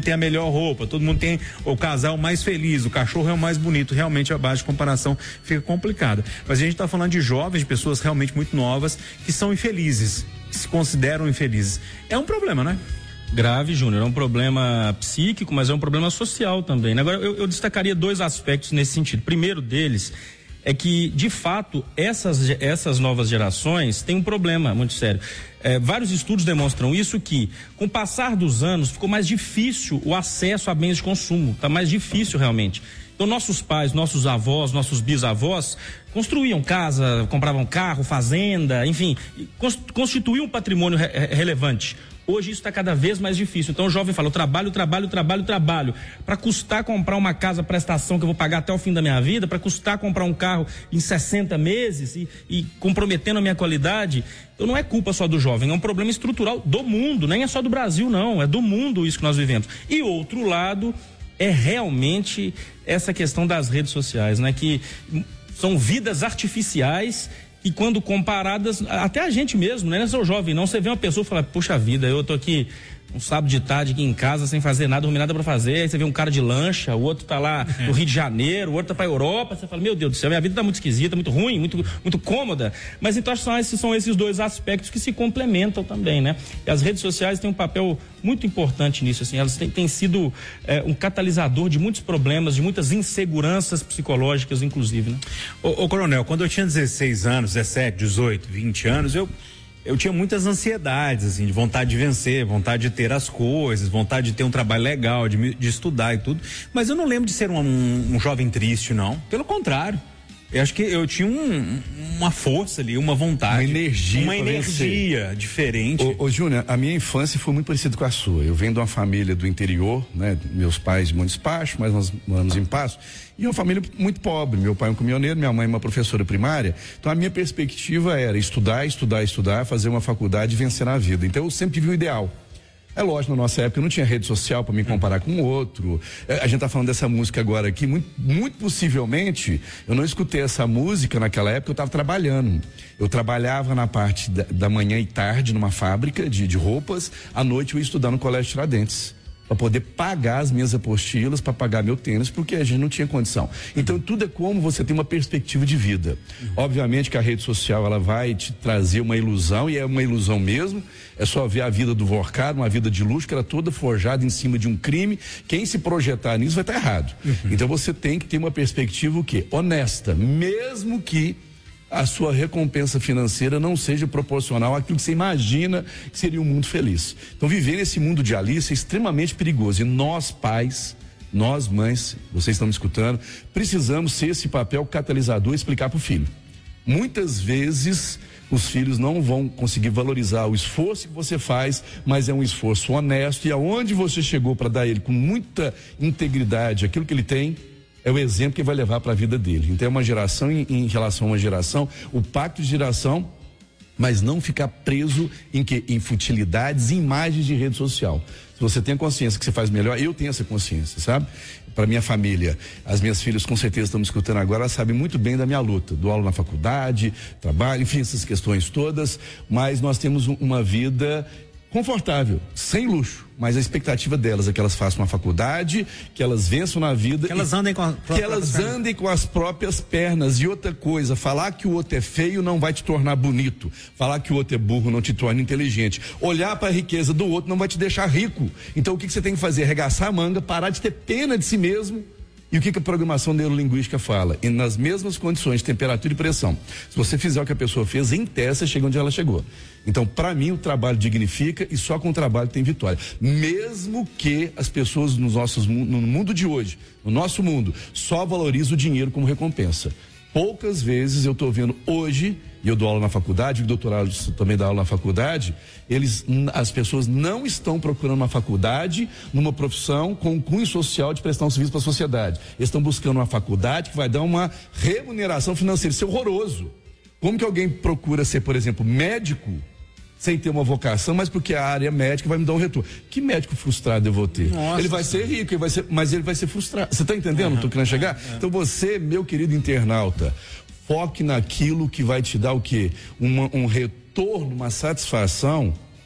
tem a melhor roupa, todo mundo tem o casal mais feliz, o cachorro é o mais bonito. Realmente a base de comparação fica complicada. Mas a gente está falando de jovens, de pessoas realmente muito novas que são infelizes, que se consideram infelizes. É um problema, né? Grave, Júnior, é um problema psíquico, mas é um problema social também, né? Agora, eu, eu destacaria dois aspectos nesse sentido. Primeiro deles é que, de fato, essas, essas novas gerações têm um problema muito sério. É, vários estudos demonstram isso, que com o passar dos anos ficou mais difícil o acesso a bens de consumo, está mais difícil realmente. Então nossos pais, nossos avós, nossos bisavós construíam casa, compravam carro, fazenda, enfim, constituíam um patrimônio re relevante. Hoje isso está cada vez mais difícil. Então o jovem fala, eu trabalho, trabalho, trabalho, trabalho. Para custar comprar uma casa prestação que eu vou pagar até o fim da minha vida, para custar comprar um carro em sessenta meses e, e comprometendo a minha qualidade. Então não é culpa só do jovem, é um problema estrutural do mundo, nem é só do Brasil não, é do mundo isso que nós vivemos. E outro lado é realmente essa questão das redes sociais, né? Que são vidas artificiais e quando comparadas, até a gente mesmo, né? Não é só jovem, não. Você vê uma pessoa e fala, puxa vida, eu tô aqui um sábado de tarde aqui em casa sem fazer nada, não tem nada pra fazer. Aí você vê um cara de lancha, o outro tá lá no Rio de Janeiro, o outro tá pra Europa. Você fala, meu Deus do céu, minha vida tá muito esquisita, muito ruim, muito, muito cômoda. Mas então são esses, são esses dois aspectos que se complementam também, né? E as redes sociais têm um papel muito importante nisso, assim. Elas têm, têm sido é, um catalisador de muitos problemas, de muitas inseguranças psicológicas, inclusive, né? Ô, ô Coronel, quando eu tinha dezesseis anos, dezessete, dezoito, vinte anos, eu Eu tinha muitas ansiedades, assim, de vontade de vencer, vontade de ter as coisas, vontade de ter um trabalho legal, de, de estudar e tudo. Mas eu não lembro de ser um, um, um jovem triste, não. Pelo contrário. Eu acho que eu tinha um, uma força ali, uma vontade. Uma energia. Uma energia diferente. Ô, ô Júnior, a minha infância foi muito parecida com a sua. Eu venho de uma família do interior, né? Meus pais de Montes Pacho, mas nós moramos em Passo. E uma família muito pobre. Meu pai é um caminhoneiro, minha mãe é uma professora primária. Então a minha perspectiva era estudar, estudar, estudar, fazer uma faculdade e vencer na vida. Então eu sempre tive um ideal. É lógico, na nossa época não tinha rede social para me comparar com outro. A gente tá falando dessa música agora aqui, muito, muito possivelmente eu não escutei essa música naquela época, eu estava trabalhando. Eu trabalhava na parte da, da manhã e tarde numa fábrica de, de roupas, à noite eu ia estudar no Colégio Tiradentes, para poder pagar as minhas apostilas, para pagar meu tênis, porque a gente não tinha condição. Então tudo é como você tem uma perspectiva de vida. Uhum. Obviamente que a rede social ela vai te trazer uma ilusão, e é uma ilusão mesmo. É só ver a vida do Vorcado, uma vida de luxo que era toda forjada em cima de um crime. Quem se projetar nisso vai estar errado. Uhum. Então você tem que ter uma perspectiva o quê? Honesta, mesmo que a sua recompensa financeira não seja proporcional àquilo que você imagina que seria um mundo feliz. Então viver nesse mundo de Alice é extremamente perigoso, e nós pais, nós mães, vocês estão me escutando, precisamos ser esse papel catalisador e explicar para o filho. Muitas vezes os filhos não vão conseguir valorizar o esforço que você faz, mas é um esforço honesto, e aonde você chegou para dar a ele com muita integridade aquilo que ele tem, é o exemplo que vai levar para a vida dele. Então é uma geração em, em relação a uma geração, o pacto de geração, mas não ficar preso em que? Em futilidades e imagens de rede social. Se você tem a consciência que você faz melhor, eu tenho essa consciência, sabe? Para minha família, as minhas filhas com certeza estão me escutando agora, elas sabem muito bem da minha luta, dou aula na faculdade, trabalho, enfim, essas questões todas, mas nós temos um, uma vida confortável, sem luxo, mas a expectativa delas é que elas façam uma faculdade, que elas vençam na vida, que elas andem com, a, que elas andem com as próprias pernas. E outra coisa, falar que o outro é feio não vai te tornar bonito, falar que o outro é burro não te torna inteligente, olhar para a riqueza do outro não vai te deixar rico. Então o que, que você tem que fazer? Arregaçar a manga, parar de ter pena de si mesmo. E o que, que a programação neurolinguística fala? E nas mesmas condições de temperatura e pressão, se você fizer o que a pessoa fez, em teste você chega onde ela chegou. Então, para mim, o trabalho dignifica, e só com o trabalho tem vitória. Mesmo que as pessoas nos nossos, no mundo de hoje, no nosso mundo, só valorizam o dinheiro como recompensa. Poucas vezes eu estou vendo hoje, e eu dou aula na faculdade, o doutorado também dá aula na faculdade, eles, as pessoas não estão procurando uma faculdade numa profissão com um cunho social de prestar um serviço para a sociedade. Eles estão buscando uma faculdade que vai dar uma remuneração financeira. Isso é horroroso. Como que alguém procura ser, por exemplo, médico sem ter uma vocação, mas porque a área médica vai me dar um retorno? Que médico frustrado eu vou ter? Nossa, ele vai ser rico, ele vai ser, mas ele vai ser frustrado. Você está entendendo? Uhum, tô querendo chegar? Uhum. Então você, meu querido internauta, foque naquilo que vai te dar o quê? Uma, um retorno, uma satisfação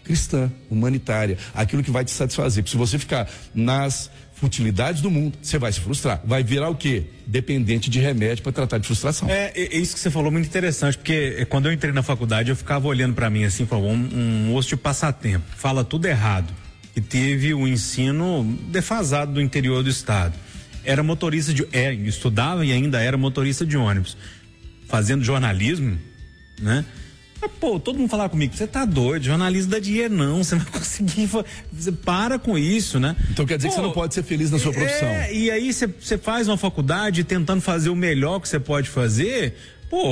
cristã, humanitária, aquilo que vai te satisfazer. Porque se você ficar nas futilidades do mundo, você vai se frustrar. Vai virar o quê? Dependente de remédio para tratar de frustração. É, é isso que você falou, muito interessante, porque quando eu entrei na faculdade, eu ficava olhando para mim assim, falou, um, um moço de passatempo, fala tudo errado, que teve o ensino defasado do interior do estado. Era motorista de, é, estudava e ainda era motorista de ônibus, fazendo jornalismo, né? Mas, pô, todo mundo falava comigo, você tá doido, jornalismo dá dinheiro não, você não vai conseguir, você para com isso, né? Então quer dizer pô, que você não pode ser feliz na sua profissão. É, e aí você faz uma faculdade tentando fazer o melhor que você pode fazer, pô,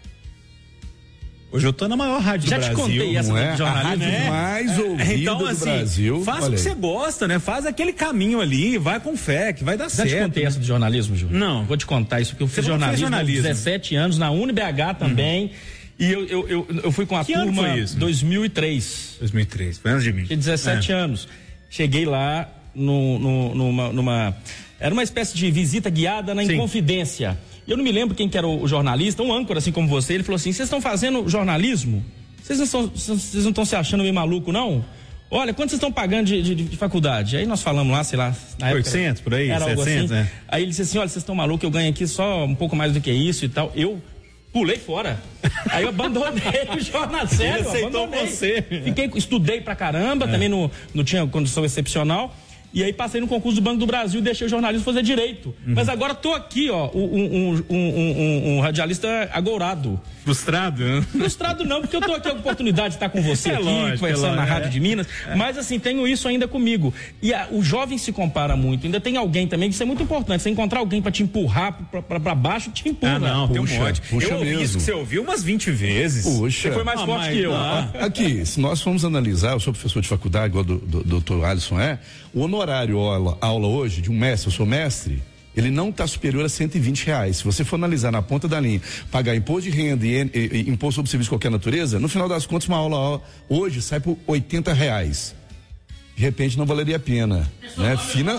hoje eu tô na maior rádio Já do Brasil. Já te contei essa é? de jornalismo, a rádio né? mais ouvida então, do assim, Brasil. Faz o que você gosta, né? Faz aquele caminho ali, vai com fé, que vai dar Já certo. Já te contei essa de jornalismo, Júlio? Não. Vou te contar isso, porque eu fiz Você jornalismo, jornalismo há dezessete anos, na U N B H também. Uhum. E eu, eu, eu, eu fui com a que turma ano foi isso? dois mil e três. dois mil e três, foi antes de mim. Tinha dezessete é. anos. Cheguei lá no, no, numa, numa. Era uma espécie de visita guiada na Sim. Inconfidência. E eu não me lembro quem que era o, o jornalista, um âncora assim como você. Ele falou assim: vocês estão fazendo jornalismo? Vocês não estão, vocês não estão se achando meio maluco, não? Olha, quanto vocês estão pagando de, de, de faculdade? Aí nós falamos lá, sei lá, na época, oitocentos, por aí, era setecentos, algo assim. né? Aí ele disse assim: olha, vocês estão malucos, eu ganho aqui só um pouco mais do que isso e tal. Eu pulei fora. Aí eu abandonei o jornal, sério. Ele aceitou abandonei. você. Fiquei, estudei pra caramba, é. também não, não tinha condição excepcional. E aí passei no concurso do Banco do Brasil e deixei o jornalismo fazer direito. Uhum. Mas agora tô aqui, ó, um, um, um, um, um radialista agorado. Frustrado, né? Frustrado não, porque eu tô aqui com a oportunidade de estar com você é aqui, lógico, conversando é na lógico, Rádio é. de Minas. É. Mas assim, tenho isso ainda comigo. E a, o jovem se compara muito. Ainda tem alguém também, que isso é muito importante. Você encontrar alguém pra te empurrar pra, pra, pra baixo, te empurra. Ah, não, puxa, tem um monte. Puxa eu ouvi mesmo. isso que você ouviu umas vinte vezes. Puxa. Você foi mais ah, forte que eu. Não. Aqui, se nós formos analisar, eu sou professor de faculdade, igual do, do, do doutor Alisson é, o honorário aula, aula hoje de um mestre, eu sou mestre, ele não está superior a cento e vinte reais. Se você for analisar na ponta da linha, pagar imposto de renda e, e, e imposto sobre serviço de qualquer natureza, no final das contas, uma aula, aula hoje sai por oitenta reais. De repente não valeria a pena, né? Fina,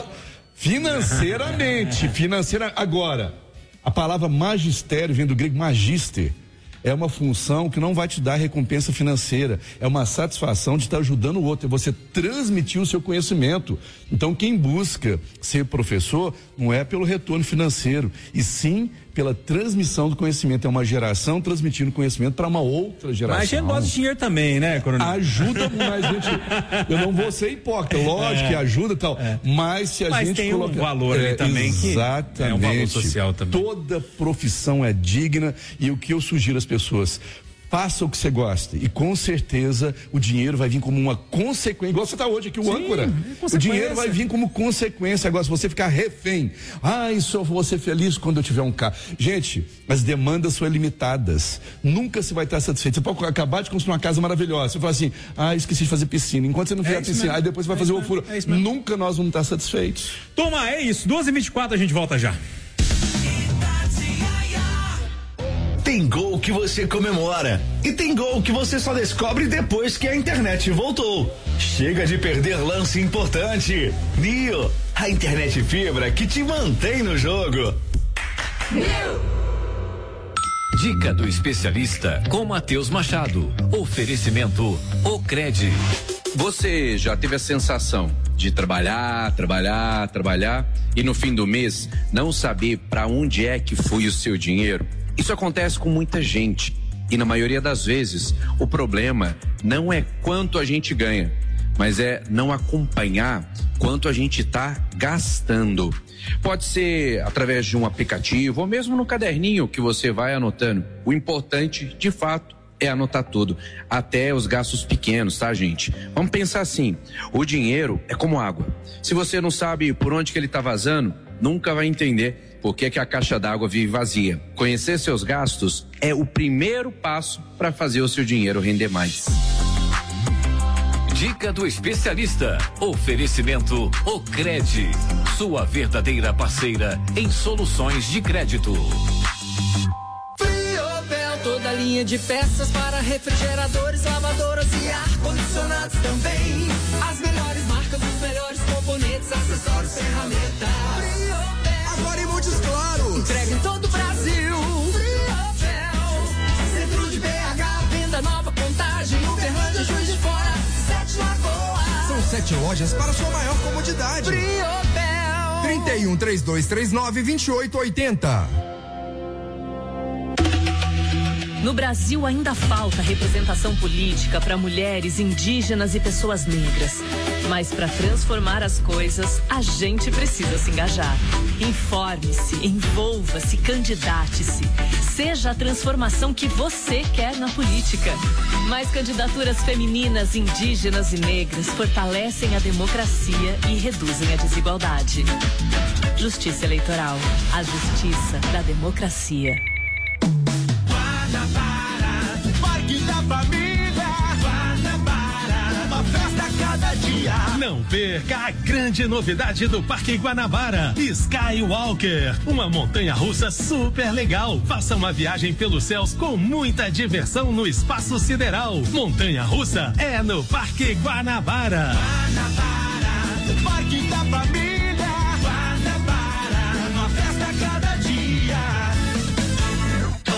financeiramente, financeira. Agora, a palavra magistério vem do grego magister. É uma função que não vai te dar recompensa financeira, é uma satisfação de estar ajudando o outro, é você transmitir o seu conhecimento. Então, quem busca ser professor não é pelo retorno financeiro, e sim pela transmissão do conhecimento. É uma geração transmitindo conhecimento para uma outra geração. Mas a gente gosta de dinheiro também, né, Coronel? Ajuda, mas gente, eu não vou ser hipócrita, lógico é, que ajuda e tal, é. mas se a mas gente tem coloca... um valor ali é, também, exatamente, que é um valor social também. Toda profissão é digna, e o que eu sugiro às pessoas: faça o que você gosta e com certeza o dinheiro vai vir como uma consequência, igual você está hoje aqui, o Sim, âncora. É o dinheiro vai vir como consequência. Agora, se você ficar refém, ai, só vou ser feliz quando eu tiver um carro. Gente, as demandas são ilimitadas. Nunca se vai estar satisfeito. Você pode acabar de construir uma casa maravilhosa. Você fala assim, ah, esqueci de fazer piscina. Enquanto você não fizer é a piscina, mesmo. Aí depois você vai é fazer o furo. É Nunca nós vamos estar satisfeitos. Toma, é isso. duas e vinte e quatro, a gente volta já. Tem gol que você comemora e tem gol que você só descobre depois que a internet voltou. Chega de perder lance importante. Nio, a internet fibra que te mantém no jogo. Dica do especialista com Matheus Machado. Oferecimento Ocred. Você já teve a sensação de trabalhar, trabalhar, trabalhar e no fim do mês não saber para onde é que foi o seu dinheiro? Isso acontece com muita gente e na maioria das vezes o problema não é quanto a gente ganha, mas é não acompanhar quanto a gente está gastando. Pode ser através de um aplicativo ou mesmo no caderninho que você vai anotando. O importante, de fato, é anotar tudo, até os gastos pequenos, tá, gente? Vamos pensar assim, o dinheiro é como água. Se você não sabe por onde que ele tá vazando, nunca vai entender por que que a caixa d'água vive vazia. Conhecer seus gastos é o primeiro passo para fazer o seu dinheiro render mais. Dica do especialista. Oferecimento Ocred, sua verdadeira parceira em soluções de crédito. Toda linha de peças para refrigeradores, lavadoras e ar-condicionados também. As melhores marcas, os melhores componentes, acessórios, ferramentas. Agora em Montes Claros. Entrega em todo o Brasil. Centro de B H, venda nova, Contagem, Uberlândia, Juiz de Fora. Sete Sete lojas para sua maior comodidade. Briobel. trinta e um, trinta e dois, trinta e nove, vinte e oito, oitenta. No Brasil ainda falta representação política para mulheres, indígenas e pessoas negras. Mas para transformar as coisas, a gente precisa se engajar. Informe-se, envolva-se, candidate-se. Seja a transformação que você quer na política. Mais candidaturas femininas, indígenas e negras fortalecem a democracia e reduzem a desigualdade. Justiça Eleitoral. A justiça da democracia. Parque da Família. Guanabara, uma festa a cada dia. Não perca a grande novidade do Parque Guanabara, Skywalker, uma montanha-russa super legal. Faça uma viagem pelos céus com muita diversão no espaço sideral. Montanha-russa é no Parque Guanabara. Guanabara, Parque da Família.